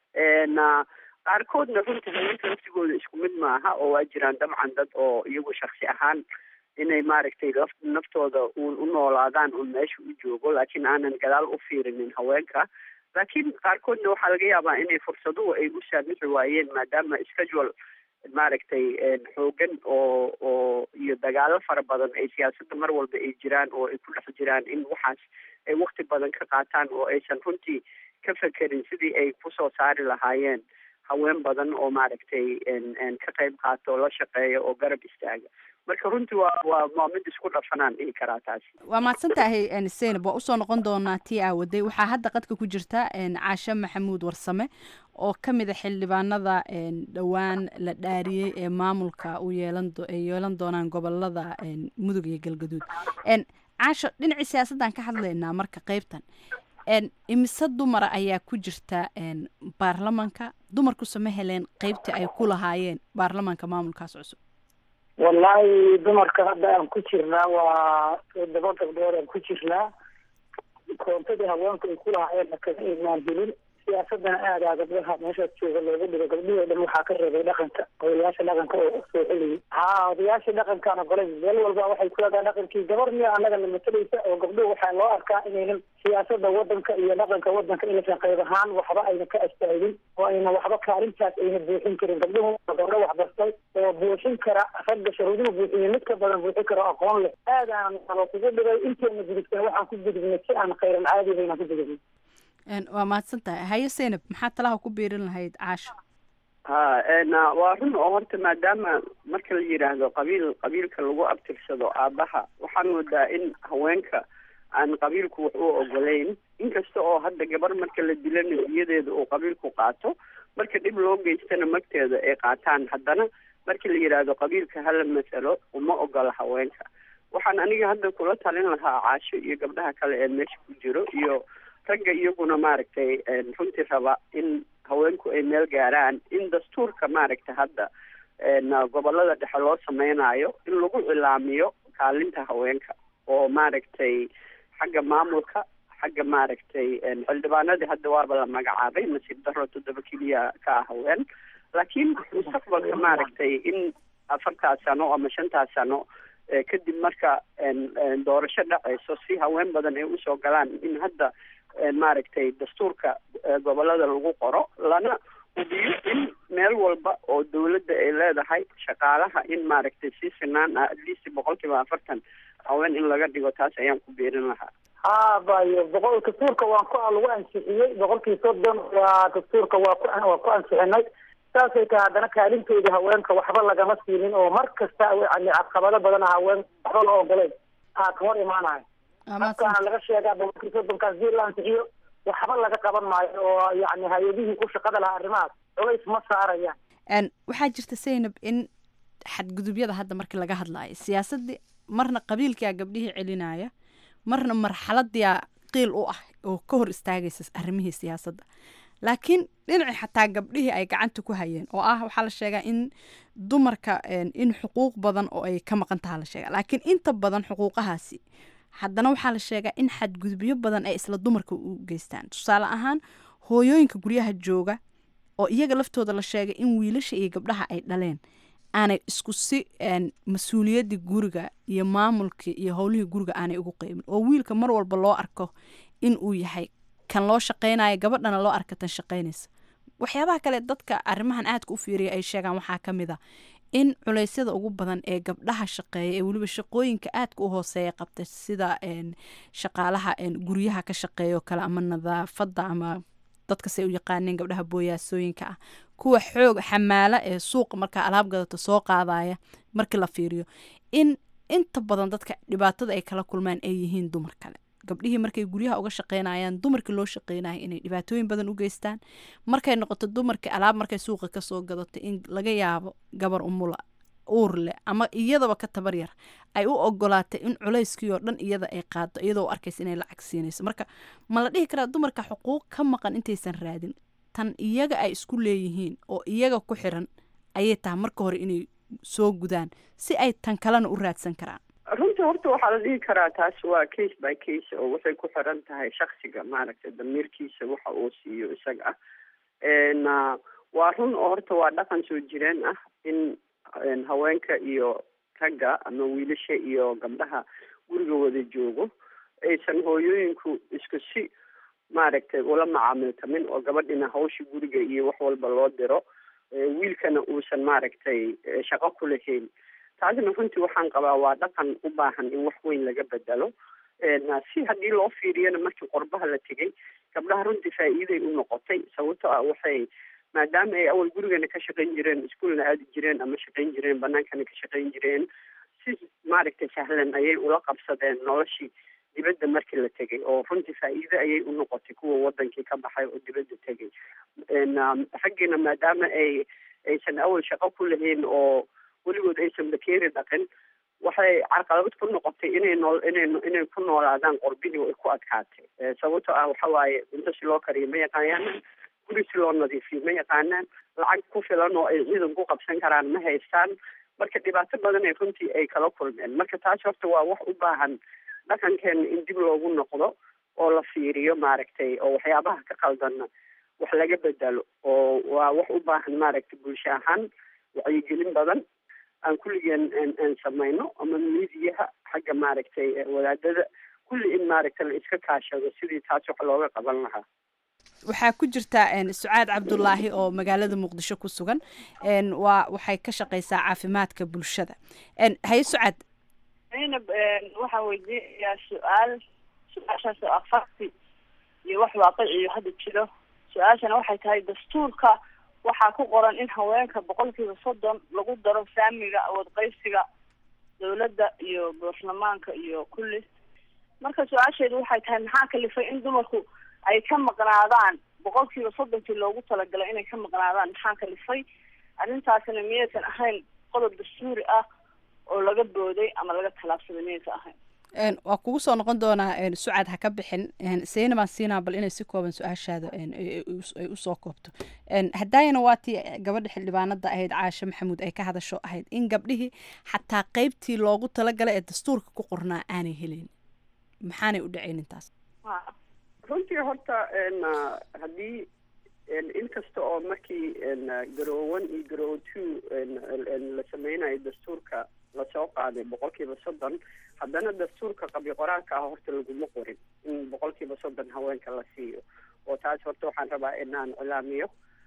S3: qaarkoodna runtii haweenka laftigooda isku mid maaha oo waa jiraan dabcan dad oo iyagu shaksi ahaan inay maaragtay laf naftooda uun u noolaadaan uun meesha u joogo laakiin aanan gadaal u fiirinin haweenka laakiin qaarkoodna waxaa laga yaabaa inay fursaduhu ay u saamixi waayeen maadaama schedule maaragtay xoogan oo oo iyo dagaalo fara badan ay siyaasadda mar walba ay jiraan oo ay ku dhex jiraan in waxaas ay wakti badan ka qaataan oo aysan runtii ka fekerin sidii ay kusoo saari lahaayeen haween badan oo maaragtay ka qayb qaato oo la shaqeeya oo garab istaaga marka runtii waa waa waa mid isku dhafanaan dhihi karaa taasi
S9: waa mahadsan tahay Zainab waa usoo noqon doonaa tii aawaday waxaa hadda qadka ku jirta caashe maxamuud warsame oo ka mid a xildhibaanada dhowaan la dhaariyey ee maamulka u yeelan ay yeelan doonaan gobolada mudug iyo galgaduud caasho dhinacii siyaasaddan ka hadlaynaa marka qaybtan imise dumara ayaa ku jirta baarlamanka dumarku sama heleen qeybtii ay ku lahaayeen baarlamanka maamulkaas cusub
S11: wallahi dumarka hadda aan ku jirnaa waa toddoba gabdhood aan ku jirnaa koontadii haweenka ay ku lahaayeenna kama imaan helin siyaasadana aadaa gabdhaha meeshaas jooga looga dhigo gabdhihii o dhan waxaa ka reebay dhaqanka odayaasha dhaqanka oo soo celiyay ha odayaasha dhaqankaan ogolay meel walba waxay ku leedahay dhaqankii gabar miya annagana matalaysa oo gabdhuhu waxaa loo arkaa inaynan siyaasada wadanka iyo dhaqanka wadanka inaysan qayb ahaan waxba ayna ka astaagin oo ayna waxba kaalintaas ayna buuxin karin gabdhuhu gabdho waxbartay oo buuxin kara ragga sharuuduhu buuxiya mid ka badan buuxin kara oo aqoon leh aad aan nalo kugu dhigay inteena gudubtan waxaan ku gudubnay si aan khayran caadi baynaan ku gudubnay
S9: waa mahadsan tahay haye Zainab maxaa talaha ku biirin lahayd caasho
S3: ha waa run oo horta maadaama marka la yidhaahdo qabiil qabiilka lagu abtirsado aabaha waxaan moodaa in haweenka aan qabiilku wax u ogolayn inkasta oo hadda gabar marka la dilana diyadeeda uu qabiilku qaato marka dhib loo geystana magteeda ay qaataan haddana marka la yidhaahdo qabiilka hala masalo uma ogola haweenka waxaan aniga hadda kula talin lahaa caasho iyo gabdhaha kale ee meesha ku jiro iyo ragga iyaguna maaragtay runtii raba in haweenku ay meel gaaraan in dastuurka maaragtay hadda gobolada dhexe loo sameynayo in lagu cilaamiyo kaalinta haweenka oo maaragtay xagga maamulka xagga maaragtay xildhibaanadii hadda waaba la magacaabay nasiib daro toddoba keliya ka ah haween laakiin mustaqbalka maaragtay in afartaas sano ama shantaas sano kadib marka doorasho dhacayso si haween badan ay usoo galaan in hadda maaragtay dastuurka gobolada lagu qoro lana hubiyo in meel walba oo dawladda ay leedahay shaqaalaha in maaragtay si sinaan ah at least boqol kiiba afartan haween in laga dhigo taas ayaan ku beerin lahaa
S11: ha bayo boqol dastuurka waan ku lagu ansixiyey boqolkii soddon waa dastuurka waa ku waa ku ansixinay saasay tahay haddana kaalintoodii haweenka waxba lagama siinin oo mar kasta yani caqabado badan haween waxba la ogolayn aa ka hor imaanayo markaana laga sheegaa boqolkii soddonkaas dii la ansixiyo waxba laga qaban maayo oo yani hay-adihii ku shaqada lahaa arrimahaas culays ma saarayaan
S9: waxaa jirta Zainab in xadgudubyada hadda markii laga hadlaayo siyaasadii marna qabiilkaa gabdhihii celinaya marna marxaladiyaa qiil u ah oo ka hor istaagaysa arrimihii siyaasadda laakiin dhinacii xataa gabdhihii ay gacanta ku hayeen oo ah waxaa la sheegaa in dumarka in xuquuq badan oo ay ka maqan taha la sheegaa laakiin inta badan xuquuqahaasi haddana waxaa la sheegaa in xadgudubyo badan ay isla dumarka u geystaan tusaale ahaan hooyooyinka guryaha jooga oo iyaga laftooda la sheegay in wiilasha iyo gabdhaha ay dhaleen aanay isku si mas-uuliyadii guriga iyo maamulkii iyo howlihii guriga aanay ugu qeybin oo wiilka mar walba loo arko in uu yahay kan loo shaqeynayo gabadhana loo arka tan shaqeynaysa waxyaabaha kale dadka arrimahan aadka u fiiriya ay sheegaan waxaa ka mid a in culeysyada ugu badan ee gabdhaha shaqeeya ee weliba shaqooyinka aadka u hooseeya qabta sida shaqaalaha guryaha ka shaqeeyo kale ama nadaafada ama dadka say u yaqaaneen gabdhaha booyaasooyinka ah kuwa xoog xamaala ee suuqa markaa alaab gadata soo qaadaya markii la fiiriyo in inta badan dadka dhibaatada ay kala kulmaan ay yihiin dumar kale gabdhihii markay guryaha uga shaqeynayaan dumarkii loo shaqeynaya inay dhibaatooyin badan u geystaan markay noqoto dumarkii alaab markay suuqa kasoo gadato in laga yaabo gabar umula uur leh ama iyadaba ka tabar yar ay u ogolaatay in culayskii oo dhan iyada ay qaado iyadoo u arkaysa inay lacag siinayso marka ma la dhihi karaa dumarka xuquuq ka maqan intaysan raadin tan iyaga ay isku leeyihiin oo iyaga ku xiran ayay tahay marka hore inay soo gudaan si ay tan kalena u raadsan karaan
S3: runtii horta waxaa la dhihi karaa taas waa case by case oo waxay ku xiran tahay shaksiga maaragtay damiirkiisa waxa uu siiyo isaga ah waa run oo horta waa dhaqan soo jireen ah in haweenka iyo ragga ama wiilasha iyo gabdhaha guriga wada joogo aysan hooyooyinku isku si maaragtay ula macaamiltamin oo gabadhina hawsha guriga iyo wax walba loo diro wiilkana uusan maaragtay shaqo ku lahayn taasna runtii waxaan qabaa waa dhaqan u baahan in wax weyn laga bedelo si haddii loo fiiriyana markii qorbaha la tegay gabdhaha runtii faa'iiday u noqotay sababto ah waxay maadaama ay awal gurigana ka shaqayn jireen iskuolna aadi jireen ama shaqayn jireen banaankana ka shaqayn jireen si maaragtay sahlan ayay ula qabsadeen noloshii dibadda markii la tegay oo runtii faa'iide ayay u noqotay kuwa wadankii ka baxay oo dibadda tegay raggiina maadaama ay aysan awal shaqo ku lahayn oo weligood aysan bakeeri dhaqin waxay carqalabad ku noqotay inay nool inay inay ku noolaadaan qorbihii way ku adkaatay sababtoo ah waxa waaye cunto si loo kariyo ma yaqaanaan guri si loo nadiifiyo ma yaqaanaan lacag ku filan oo ay ciidan ku qabsan karaan ma haystaan marka dhibaato badan ay runtii ay kala kulmeen marka taas horta waa wax u baahan dhaqankeena in dib loogu noqdo oo la fiiriyo maaragtay oo waxyaabaha ka qaldanna wax laga bedelo oo waa wax u baahan maaragtay bulsho ahaan wacyigelin badan aan kulligeen aan samayno ama miidiyaha xagga maaragtay wadaadada kulli in maaragtay la iska kaashado sidii taas wax looga qaban lahaa
S9: waxaa ku jirta sucaad cabdulaahi oo magaalada muqdisho ku sugan waa waxay ka shaqaysaa caafimaadka bulshada haye sucaad
S12: zaynab waxaan weydiinayaa su-aal su-aashaas oo afarti iyo wax waaqiciyo hadda jiro su-aashana waxay tahay dastuurka waxaa ku qoran in haweenka boqolkiiba soddon lagu daro saamiga awood qaysiga dawladda iyo baarlamaanka iyo kulli marka su-aasheedu waxay tahay maxaa kalifay in dumarku ay ka maqnaadaan boqolkiiba soddonkii loogu talagalay inay ka maqnaadaan maxaa kalifay arrintaasina miyaysan ahayn qodob dastuuri ah oo laga booday ama laga talaabsaday miyaysan ahayn
S9: waa kugu soo noqon doonaa sucaad ha ka bixin seynabaan siinaa bal inay si kooban su-aashaada ay usoo koobto haddaayana waa tii gabadha xildhibaanada ahayd caashe maxamuud ay ka hadasho ahayd in gabdhihii xataa qeybtii loogu talagalay ee dastuurka ku qornaa aanay helin maxaanay u dhacayn intaas
S3: runtii horta haddii inkasta oo markii garoow one iyo garoow two la sameynayo dastuurka lasoo qaaday boqolkiiba soddon haddana dastuurka qabyo qoraalka ah horta laguma qorin in boqolkiiba soddon haweenka la siiyo oo taas horta waxaan rabaa inaan cilaamiyo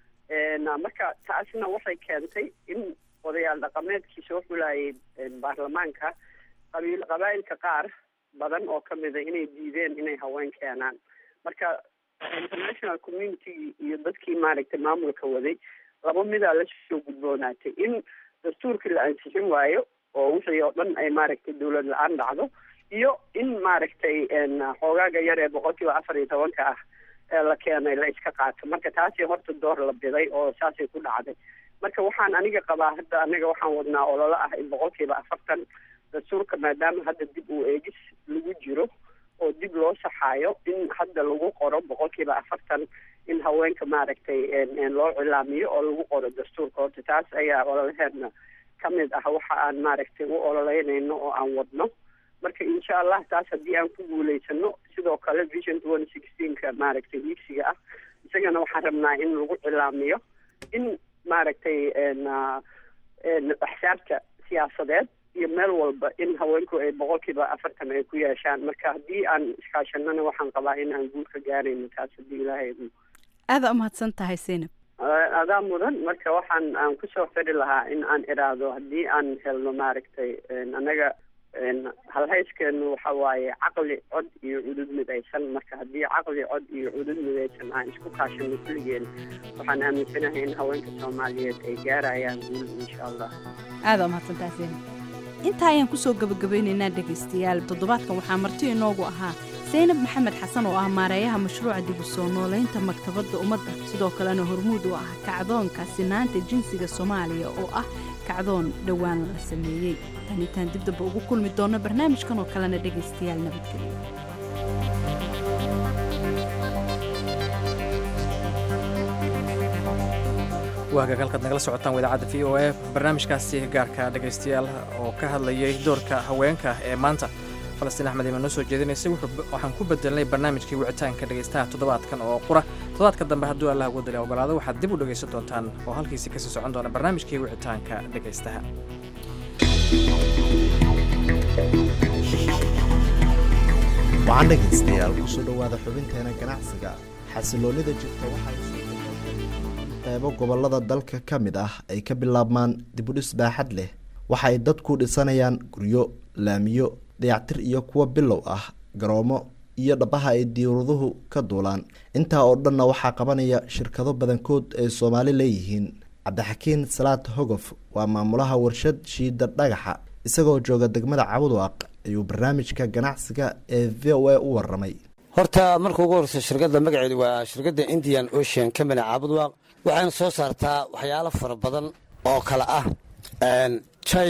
S3: marka taasna waxay keentay in odayaal dhaqameedkii soo xulayay baarlamaanka qabiil qabaa'ilka qaar badan oo kamida inay diideen inay haween keenaan marka international community iyo dadkii maaragtay maamulka waday laba midaa lasoo gudboonaatay in dastuurkii la ansixin waayo oo wixii oo dhan ay maaragtay dawlad la-aan dhacdo iyo in maaragtay xoogaaga yar ee boqolkiiba afar iyo tobanka ah ee la keenay la iska qaato marka taasi horta door la biday oo saasay ku dhacday marka waxaan aniga qabaa hadda aniga waxaan wadnaa ololo ah in boqolkiiba afartan dastuurka maadaama hadda dib uu eegis lagu jiro oo dib loo saxaayo in hadda lagu qoro boqolkiiba afartan in haweenka maaragtay loo cilaamiyo oo lagu qoro dastuurka horta taas ayaa ololaheedna kamid ah waxa aan maaragtay u ololeynayno oo aan wadno marka insha allah taas haddii aan ku guulaysano sidoo kale vision twenty sixteenka maaragtay hiigsiga ah isagana waxaan rabnaa in lagu cilaamiyo in maaragtay axsaabta siyaasadeed iyo meel walba in haweenku ay boqolkiiba afartan ay ku yeeshaan marka haddii aan iskaashanana waxaan qabaa in aan guul ka gaarayno taas haddii ilaahay
S9: aada umahadsan tahay seynab
S3: adaa mudan marka waxaan aan kusoo xiri lahaa in aan iraahdo haddii aan helno maaragtay annaga halhayskeenu waxa waaye caqli cod iyo cudud midaysan marka haddii caqli cod iyo cudud midaysan aan isku kaashano kulligeen waxaan aaminsanahay in haweenka soomaaliyeed ay gaarayaan guul insha allah
S9: aada umahadsan tahay seynab intaa ayaan kusoo gabagabeynaynaa dhegaystayaal toddobaadkan waxaa marti inoogu ahaa seynab maxamed xasan oo ah maareeyaha mashruuca dib u soo noolaynta maktabadda ummadda sidoo kalena hormuud u ah kacdoonka sinaanta jinsiga soomaaliya oo ah kacdoon dhowaan la sameeyey tanitaan dib damba ugu kulmi doonno barnaamijkan oo kalena dhegaystayaal nabadgelyo
S2: waa gagaalkaad nagala socotaan idaacadda v o a barnaamijkaasi gaarka dhegaystayaal oo ka hadlayay doorka haweenka ee maanta falastiin axmed imaan noo soo jeedinaysay waxaan ku bedelnay barnaamijkii wicitaanka dhegaystaha toddobaadkan oo qura toddobaadka dambe hadduu allah ugu dali ogolaado waxaad dib u dhegaysan doontaan oo halkiisi kasii socon doona barnaamijkii wicitaanka dhegaystaha
S13: waxaan dhegaystayaal kusoo dhowaada xubinteena ganacsiga xasiloonida jirta waxay qeybo gobolada dalka ka mid ah ay ka bilaabmaan dibudhis baaxad leh waxa ay dadku dhisanayaan guryo laamiyo dayactir iyo kuwa bilow ah garoomo iyo dhabaha ay diyaaraduhu ka duulaan intaa oo dhanna waxaa qabanaya shirkado badankood ay soomaali leeyihiin cabdixakiin salaad hogof waa maamulaha warshad shiida dhagaxa isagoo jooga degmada cabudwaaq ayuu barnaamijka ganacsiga ee v o a u waramay
S14: horta marka ugu horeysa shirkadda magaceedu waa shirkadda indian ocean company cabudwaaq waxayna soo saartaa waxyaalo fara badan oo kale ah jay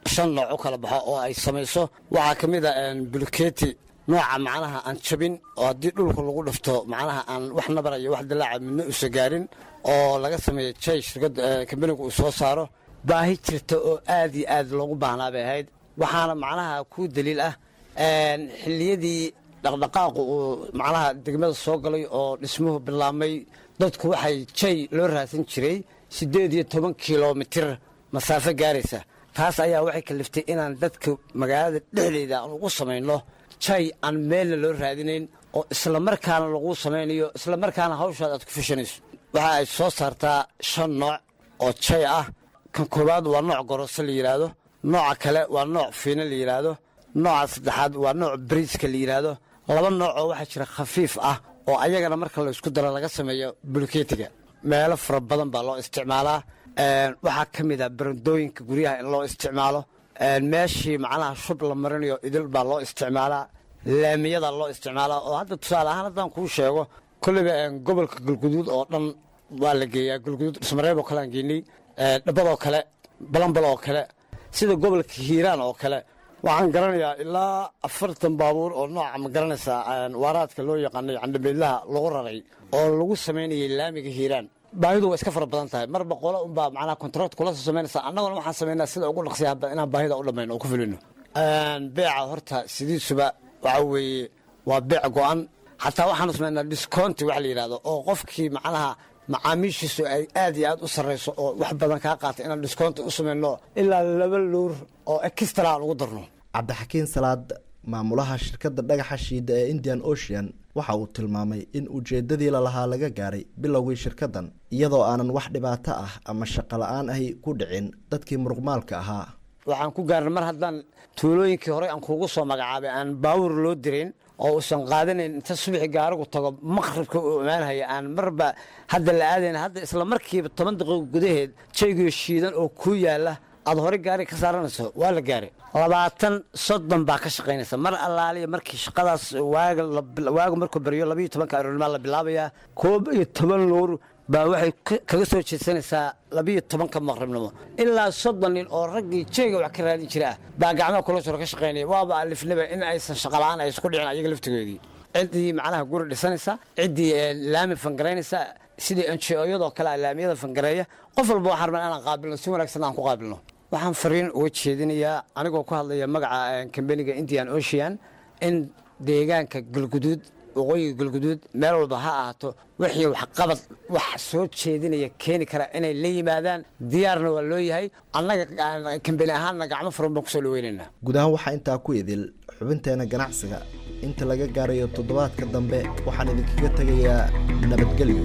S14: shan nooc u kala baxo oo ay samayso waxaa ka mid a bulkeeti nooca macnaha aan jabin oo haddii dhulka lagu dhifto macnaha aan wax nabar iyo wax dilaaca midna usa gaarin oo laga sameeyo jay shirkadda kambaniga uu soo saaro baahi jirta oo aad iyo aad loogu baahnaa bay ahayd waxaana macnaha ku daliil ah xilliyadii dhaqdhaqaaqu uu macnaha degmada soo galay oo dhismuhu bilaabmay dadku waxay jay loo raadsan jiray siddeed iyo toban kilomitir masaafo gaaraysa taas ayaa waxay kaliftay inaan dadka magaalada dhexdeeda aan ugu samayno jay aan meelna loo raadinayn oo isla markaana lagu samaynayo isla markaana hawshaad aad ku fishanayso waxa ay soo saartaa shan nooc oo jay ah kan koowaad waa nooc gorose la yidhaahdo nooca kale waa nooc fiina la yidhaahdo nooca saddexaad waa nooc bariiska la yidhaahdo laba nooc oo waxaa jira khafiif ah oo ayagana marka la isku daro laga sameeyo bulkeetiga meelo fara badan baa loo isticmaalaa waxaa ka mid ah barandooyinka guryaha in loo isticmaalo meeshii macnaha shub la marinayo idil baa loo isticmaalaa laamiyada loo isticmaalaa oo hadda tusaale ahaan haddaan kuu sheego kolliba gobolka galguduud oo dhan waa la geeyaa galguduud dhismareeb oo kale aan geynay dhabadoo kale balambal oo kale sida gobolka hiiraan oo kale waxaan garanayaa ilaa afartan baabuur oo nooca ma garanaysaa waaraadka loo yaqaanay candhabeedlaha lagu raray oo lagu samaynayay laamiga hiiraan baahidu waa iska fara badan tahay mar boqolo unbaa macnaha kontract kula soo samaynaysaa annaguna waxaan samaynaa sida ugu dhaqsiya inaan baahida u dhammayno oo ku fulino beeca horta sidiisuba waxa weeye waa beec go-an xataa waxaanu samaynaa discounti wax la yidhahdo oo qofkii macnaha macaamiishiisu ay aad iyo aad u sarrayso oo wax badan kaa qaatay inaan discounti u samayno ilaa laba luur oo extra aan ugu darno
S13: cabdixakiin salaad maamulaha shirkadda dhagaxa shiida ee indian ocean waxa uu tilmaamay in ujeeddadii lalahaa laga gaaray bilowgii shirkaddan iyadoo aanan wax dhibaato ah ama shaqo la-aan ahi ku dhicin dadkii muruqmaalka ahaa
S14: waxaan ku gaarnay mar haddaan tuulooyinkii horey aan kuugu soo magacaabay aan baawur loo dirin oo uusan qaadanayn inta subaxi gaarigu tago maqribka uu imaanhaya aan marba hadda la aadayn hadda isla markiiba toban daqiiqo gudaheed jaygiyo shiidan oo kuu yaalla aad horey gaari ka saaranayso waa la gaaray labaatan soddon baa ka shaqaynaysa mar allaaliya markii shaqadaas waaga waaga markuu baryo labiiyo tobanka aroornimaa la bilaabayaa koob iyo toban luur baa waxay kaga soo jeedsanaysaa labiiyo tobanka maqribnimo ilaa soddon nin oo raggii jeyga wax ka raadin jira ah baa gacmaha kula soo ka shaqaynaya waaba alifnaba in aysan shaqalaan ay isku dhicin ayaga laftigoodii ciddii macnaha guri dhisanaysa ciddii laami fangaraynaysa sidii anjiyadoo kale laamiyada fangareeya qof walba waxaan rabnaa inaan qaabilno si wanaagsan aan ku qaabilno waxaan fariin uga jeedinayaa anigoo ku hadlaya magaca kambaniga indian ocean in deegaanka galguduud waqooyiga galguduud meel walba ha ahaato wixii waxqabad wax soo jeedinaya keeni kara inay la yimaadaan diyaarna waa loo yahay annaga kambani ahaanna gacmo furan baan kusoo dhaweynaynaa
S13: guud ahaan waxaa intaa ku idil xubinteena ganacsiga inta laga gaarayo toddobaadka dambe waxaan idinkaga tegayaa nabadgelyo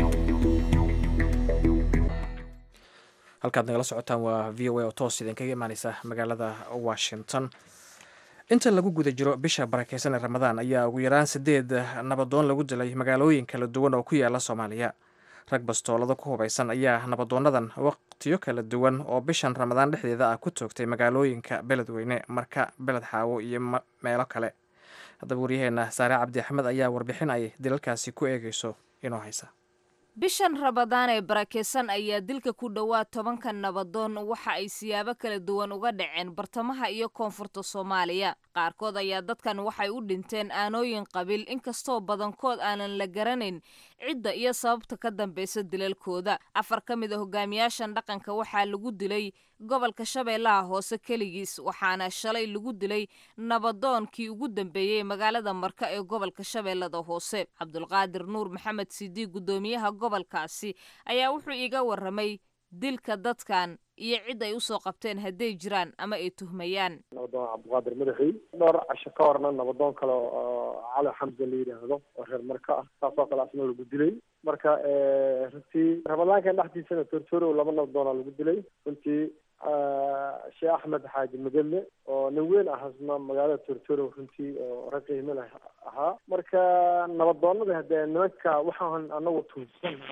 S2: halkaad nagala socotaan waa v o a oo toos idinkaga imaaneysa magaalada washington inta lagu guda jiro bisha barakeysan ee ramadaan ayaa ugu yaraan sideed nabadoon lagu dilay magaalooyin kala duwan oo ku yaala soomaaliya rag bastoolada ku hubaysan ayaa nabadoonadan waqtiyo kala duwan oo bishan ramadaan dhexdeeda ah ku toogtay magaalooyinka beledweyne marka beled xaawo iyo meelo kale haddaba waryaheena saare cabdi axmed ayaa warbixin ay dilalkaasi ku eegeyso inoo haysa
S15: bishan ramadaan ee barakeysan ayaa dilka ku dhowaad tobanka nabadoon waxa ay siyaabo kala duwan uga dhaceen bartamaha iyo koonfurta soomaaliya qaarkood ayaa dadkan waxay u dhinteen aanooyin qabiil inkastoo badankood aanan la garanayn cidda iyo sababta ka dambeysa dilalkooda afar ka mid a hogaamiyaashan dhaqanka waxaa lagu dilay gobolka shabeellaha hoose keligiis waxaana shalay lagu dilay nabadoonkii ugu dambeeyey magaalada marka ee gobolka shabeellada hoose cabdulqaadir nuur maxamed siidi guddoomiyaha gobolkaasi ayaa wuxuu iga waramay dilka dadkan iyo cid ay usoo qabteen hadday jiraan ama ay tuhmayaan
S16: nabadoon cabdiqaadir madaxi dhowr casho ka horna nabadoon kale oo cali xamse la yidhaahdo oo reer marka ah saasoo kale asna lagu dilay marka runtii ramadaankan dhexdiisana tortorow laba nabadoona lagu dilay runtii sheekh axmed xaaji mudelle oo nin weyn ah asna magaalada tortorow runtii oo rag qiimo leh ahaa marka nabadoonada haddee nimanka waxaan anagu tuunsanahay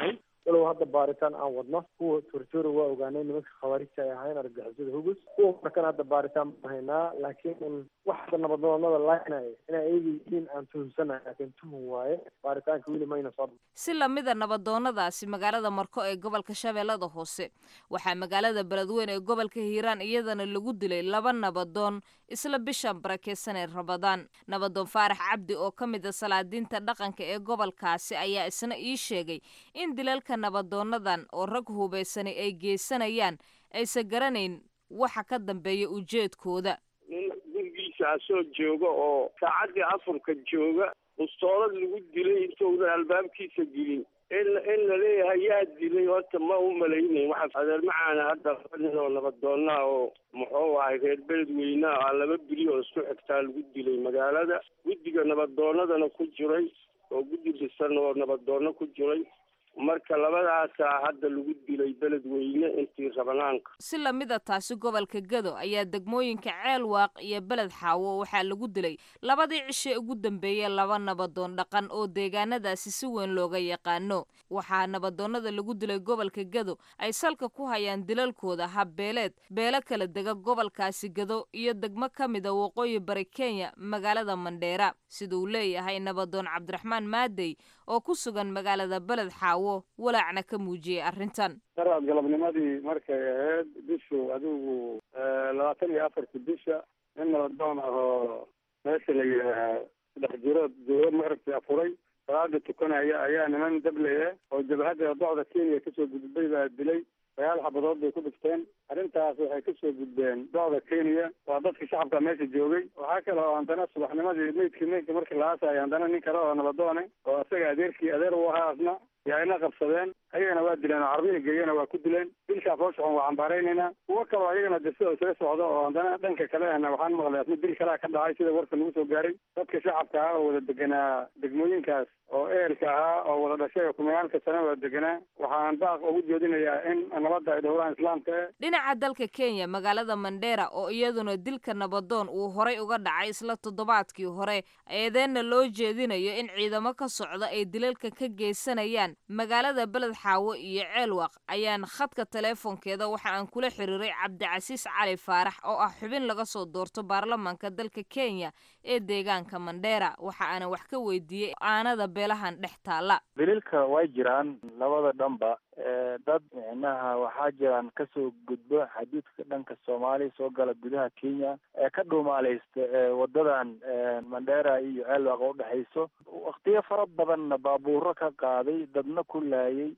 S16: walow hadda baaritaan aan wadno. Kuwa tortoro waa ogaanay nimanka khawaarijta ay ahayn argagixisada hugus. Kuwa markana hadda baaritaan baan haynaa, laakiin wax hadda nabadoonada laynaya inay ayaga yihiin aan tuhumsanahay, laakiin tuhum waaye. Baaritaanka weli mayna soo dhicin.
S15: si lamida nabadoonadaasi magaalada Marko ee gobolka Shabeellada Hoose waxaa magaalada Beledweyne ee gobolka Hiiraan iyadana lagu dilay laba nabadoon isla bisha barakeysan ee Ramadaan. Nabadoon Faarax Cabdi oo ka mid ah salaadiinta dhaqanka ee gobolkaasi ayaa isna ii sheegay in dilalka nabadoonadan oo rag hubaysan ay geysanayaan aysan garanayn waxa ka dambeeya ujeedkooda.
S17: nin gurigiisa soo jooga oo saacadii afurka jooga ustoolad lagu dilay intooda albaabkiisa gelin in in la leeyahay yaa dilay horta ma u malaynayn waxa adeer macaana hadda fadhido nabadoonna oo muxuu ahay reer Beledweyne ah laba bili oo isku xigtaa lagu dilay magaalada. guddiga nabadoonnadana ku jiray oo guddi dhisan oo nabadoonna ku jiray marka labadaas hadda lagu dilay Beledweyne intii Ramadaanka.
S15: si lamida taasi gobolka Gado ayaa degmooyinka Ceelwaaq iyo Beled Xaawo waxaa lagu dilay labadii cishe ugu dambeeyay laba nabadoon dhaqan oo deegaanadaasi si weyn looga yaqaano. waxaa nabadoonnada lagu dilay gobolka Gado ay salka ku hayaan dilalkooda habbeeleed beelo kala dega gobolkaasi Gado iyo degmo ka mid ah waqooyi bari Kenya magaalada Mandheera. sidoo leeyahay nabadoon Cabdiraxmaan Maadey oo ku sugan magaalada Beled Xaawo walaacna ka muujiyay arrintan.
S18: daraad galabnimadii markay ahayd bishu adigu labaatan iyo afartii bisha in nabadoon ah oo meesha la yidhaaha saddex jirood jooga maaragtay afuray salaada tukanaya ayaa niman dablaya oo jabhadda docda Kenya kasoo gudbay baa dilay. sagaal xabadood bay ku dhifteen. arrintaas waxay kasoo gudbeen docda Kenya waa dadkii shacabka meesha joogay. waxaa kale oo haddana subaxnimadii meydkii meydka markii la aasayay haddana nin kale oo nabadoone oo isaga adeerkii adeer u ahaa asna yaa ina qabsadeen. ayagana waa dileen oo carbiga geeyana waa ku dileen. dilkaa fooshaxun waa cambaaraynaynaa. kuwo kaloo ayagana de sidoo isaga socda oo haddana dhanka kale ahna waxaan maqlay asna dil kalaa ka dhacay sida warka lagu soo gaaray. dadka shacabka ah oo wada deganaa degmooyinkaas oo ehelka ahaa oo wada dhashay oo kumagaalka sana wada deganaa waxaan baaq ugu jeedinayaa in nabadda ay dhowraan islaamka.
S15: dhinaca dalka Kenya magaalada Mandheera oo iyaduna dilka nabadoon uu horay uga dhacay isla toddobaadkii hore eedeena loo jeedinayo in ciidamo ka socda ay dilalka ka geysanayaan magaalada Beled Xaawo iyo Ceelwaaq ayaan khadka teleefonkeeda waxa aan kula xiriiray Cabdicasiis Cali Faarax oo ah xubin laga soo doorto baarlamaanka dalka Kenya ee deegaanka Mandheera. waxa aan wax ka weydiiyay aanada beelahan dhex taala.
S19: dilalka way jiraan labada dhanba dad micnaha waxaa jiraan kasoo gudbo xadiidka dhanka Soomaaliya soo gala gudaha Kenya ee ka dhuumaaleysta wadadan Mandheera iyo Ceelwaaq u dhaxayso. waqtiyo fara badan baabuuro ka qaaday dadna ku laayay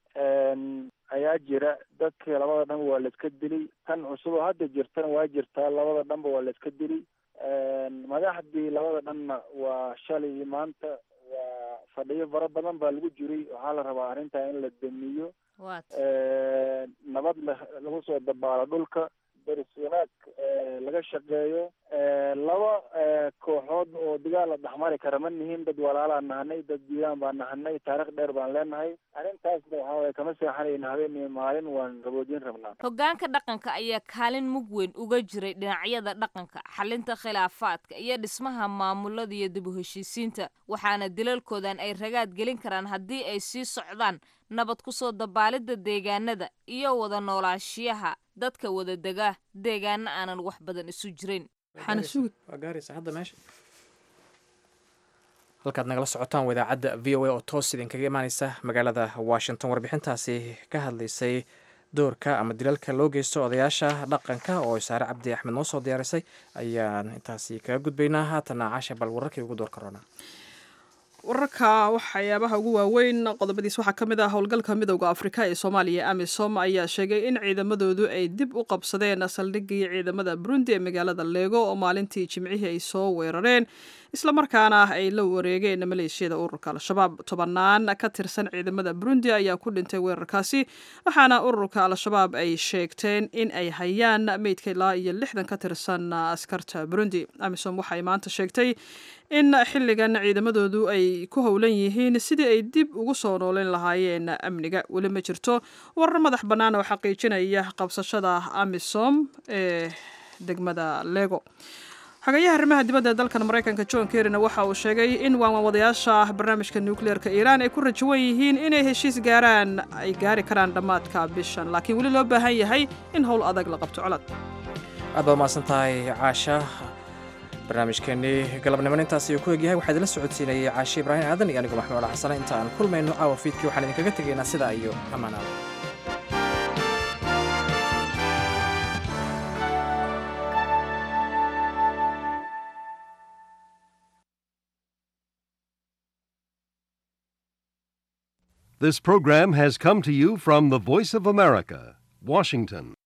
S19: ayaa jira. dadkii labada dhan waa la iska dilay. tan cusub oo hadda jirtana waa jirtaa labada dhanba waa la iska dilay. madaxdii labada dhanna waa shalay iyo maanta waa fadhiyo fara badan baa lagu jiray. waxaa la rabaa arrintaa in la damiyo nabad lagu soo dabaalo dhulka daris wanaag laga shaqeeyo. laba kooxood oo dagaal la dhexmari kara ma nihiin. dad walaalaa nahanay, dad jiiraan baan nahanay, taariikh dheer baan leenahay. arrintaasna waxaa waye kama seexanayna habeen iyo maalin waan gaboojin rabnaa.
S15: hoggaanka dhaqanka ayaa kaalin mug weyn uga jiray dhinacyada dhaqanka xalinta khilaafaadka iyo dhismaha maamulada iyo dib u heshiisiinta. waxaana dilalkoodan ay ragaad gelin karaan haddii ay sii socdaan nabad ku soo dabaalida deegaanada iyo wada noolaashiyaha dadka wada dega deegaana aanan wax badan isu jirin.
S2: halkaad nagala socotaan wadaacadda v o a oo toos idinkaga imaaneysa magaalada Washington. warbixintaasi ka hadlaysay doorka ama dilalka loo geysto odayaasha dhaqanka oo Saare Cabdi Axmed noo soo diyaarisay ayaan intaasi kaga gudbaynaa. haatana Caasha bal wararkii ugu door corona.
S1: wararka waxyaabaha ugu waaweyn qodobadiis waxaa ka mid ah howlgalka midowda Afrika ee Soomaaliya AMISOM ayaa sheegay in ciidamadoodu ay dib u qabsadeen saldhiggii ciidamada Burundi ee magaalada Lego oo maalintii Jimcihii ay soo weerareen isla markaana ay la wareegeen maleeshiyada ururka Al-Shabaab. tobanaan ka tirsan ciidamada Burundi ayaa ku dhintay weerarkaasi waxaana ururka Al-Shabaab ay sheegteen in ay hayaan meydka ilaa iyo lixdan ka tirsan askarta Burundi. AMISOM waxay maanta sheegtay in xilligan ciidamadoodu ay ku howlan yihiin sidii ay dib ugu soo nooleyn lahaayeen amniga. weli ma jirto warar madax bannaan oo xaqiijinaya qabsashada AMISOM ee degmada Lego. xogayaha arrimaha dibadda ee dalkan maraykanka john kerryna waxa uu sheegay in waanwaawadayaasha barnaamijka nukleerka iiraan ay ku rajawan yihiin inay heshiis gaaraan ay gaari karaan dhammaadka bishan laakiin weli loo baahan yahay in howl adag la qabto colad
S2: aad baa umahadsan tahay caasha barnaamijkeennii galabniman intaas ayuu ku egyahay waxaa idila socodsiinayay caashe ibraahim aadan iyo anigu maxmuud xasane inta aan kulmayno caawa fiidkii waxaan idinkaga tegaynaa sidaa iyo ammaanaada
S20: This program has come to you from the Voice of America, Washington.